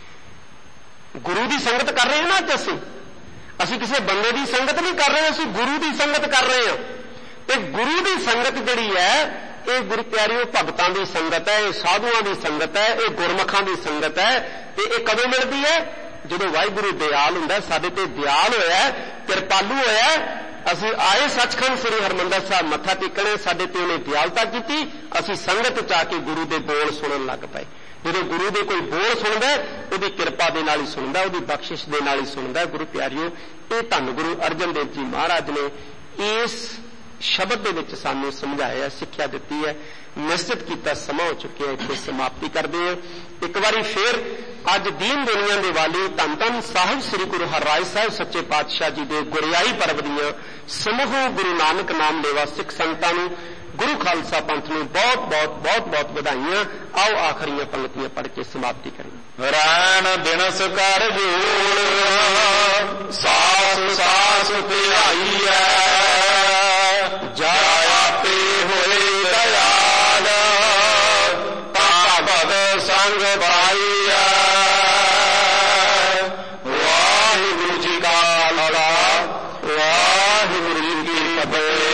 ਗੁਰੂ ਦੀ ਸੰਗਤ ਕਰ ਰਹੇ ਹਾਂ ਨਾ ਅੱਜ ਅਸੀਂ ਕਿਸੇ ਬੰਦੇ ਦੀ ਸੰਗਤ ਨਹੀਂ ਕਰ ਰਹੇ, ਅਸੀਂ ਗੁਰੂ ਦੀ ਸੰਗਤ ਕਰ ਰਹੇ ਹਾਂ। ਤੇ ਗੁਰੂ ਦੀ ਸੰਗਤ ਜਿਹੜੀ ਹੈ ਇਹ ਗੁਰੂ ਪਿਆਰਿਓ ਭਗਤਾਂ ਦੀ ਸੰਗਤ ਹੈ, ਇਹ ਸਾਧੂਆਂ ਦੀ ਸੰਗਤ ਹੈ, ਇਹ ਗੁਰਮੁਖਾਂ ਦੀ ਸੰਗਤ ਹੈ। ਤੇ ਇਹ ਕਦੋਂ ਮਿਲਦੀ ਹੈ? ਜਦੋਂ ਵਾਹਿਗੁਰੂ ਦਿਆਲ ਹੁੰਦਾ, ਸਾਡੇ ਤੇ ਦਿਆਲ ਹੋਇਆ, ਕਿਰਪਾਲੂ ਹੋਇਆ। ਅਸੀਂ ਆਏ ਸੱਚਖੰਡ ਸ੍ਰੀ ਹਰਿਮੰਦਰ ਸਾਹਿਬ ਮੱਥਾ ਟੇਕਣੇ, ਸਾਡੇ ਤੇ ਉਹਨੇ ਦਿਆਲਤਾ ਕੀਤੀ, ਅਸੀਂ ਸੰਗਤ ਚ ਆ ਕੇ ਗੁਰੂ ਦੇ ਬੋਲ ਸੁਣਨ ਲੱਗ ਪਏ। ਜਦੋਂ ਗੁਰੂ ਦੇ ਕੋਈ ਬੋਲ ਸੁਣਦਾ ਉਹਦੀ ਕਿਰਪਾ ਦੇ ਨਾਲ ਹੀ ਸੁਣਦਾ, ਉਹਦੀ ਬਖਸ਼ਿਸ਼ ਦੇ ਨਾਲ ਹੀ ਸੁਣਦਾ। ਗੁਰੂ ਪਿਆਰਿਓ, ਇਹ ਧੰਨ ਗੁਰੂ ਅਰਜਨ ਦੇਵ ਜੀ ਮਹਾਰਾਜ ਨੇ ਇਸ ਸ਼ਬਦ ਦੇ ਵਿੱਚ ਸਾਨੂੰ ਸਮਝਾਇਆ, ਸਿੱਖਿਆ ਦਿੱਤੀ ਹੈ। ਨਿਸ਼ਚਿਤ ਕੀਤਾ ਸਮਾਂ ਹੋ ਚੁੱਕਿਆ, ਇੱਥੇ ਸਮਾਪਤੀ ਕਰਦੇ ਹਾਂ। ਇੱਕ ਵਾਰੀ ਫੇਰ ਅੱਜ ਦੀਨ ਦੁਨੀਆ ਦੇ ਵਾਲੀ ਧੰਨ ਧੰਨ ਸਾਹਿਬ ਸ੍ਰੀ ਗੁਰੂ ਹਰਿਰਾਏ ਸਾਹਿਬ ਸੱਚੇ ਪਾਤਸ਼ਾਹ ਜੀ ਦੇ ਗੁਰਿਆਈ ਪਰਬ ਦੀਆਂ ਸਮੂਹ ਗੁਰੂ ਨਾਨਕ ਨਾਮ ਲੇਵਾ ਸਿੱਖ ਸੰਗਤਾਂ ਨੂੰ, ਗੁਰੂ ਖਾਲਸਾ ਪੰਥ ਨੂੰ ਬਹੁਤ ਬਹੁਤ ਬਹੁਤ ਬਹੁਤ ਵਧਾਈਆਂ। ਆਓ ਆਖਰੀਆਂ ਪੰਕਤੀਆਂ ਪੜ੍ਹ ਕੇ ਸਮਾਪਤੀ ਕਰੀਏ। ਰਹਿਣ ਦਿਨਸ ਕਰ ਜੋੜ ਸਾਸ ਸਾਸ ਧਿਆਈਐ। ਜਾ ਆਪੇ ਹੋਏ ਦਇਆਲ ਤਾਂ ਭਗਤ ਸੰਗ ਪਾਈਐ। ਵਾਹਿਗੁਰੂ ਜੀ ਕਾ ਖਾਲਸਾ, ਵਾਹਿਗੁਰੂ ਜੀ ਕੀ ਫਤਿਹ।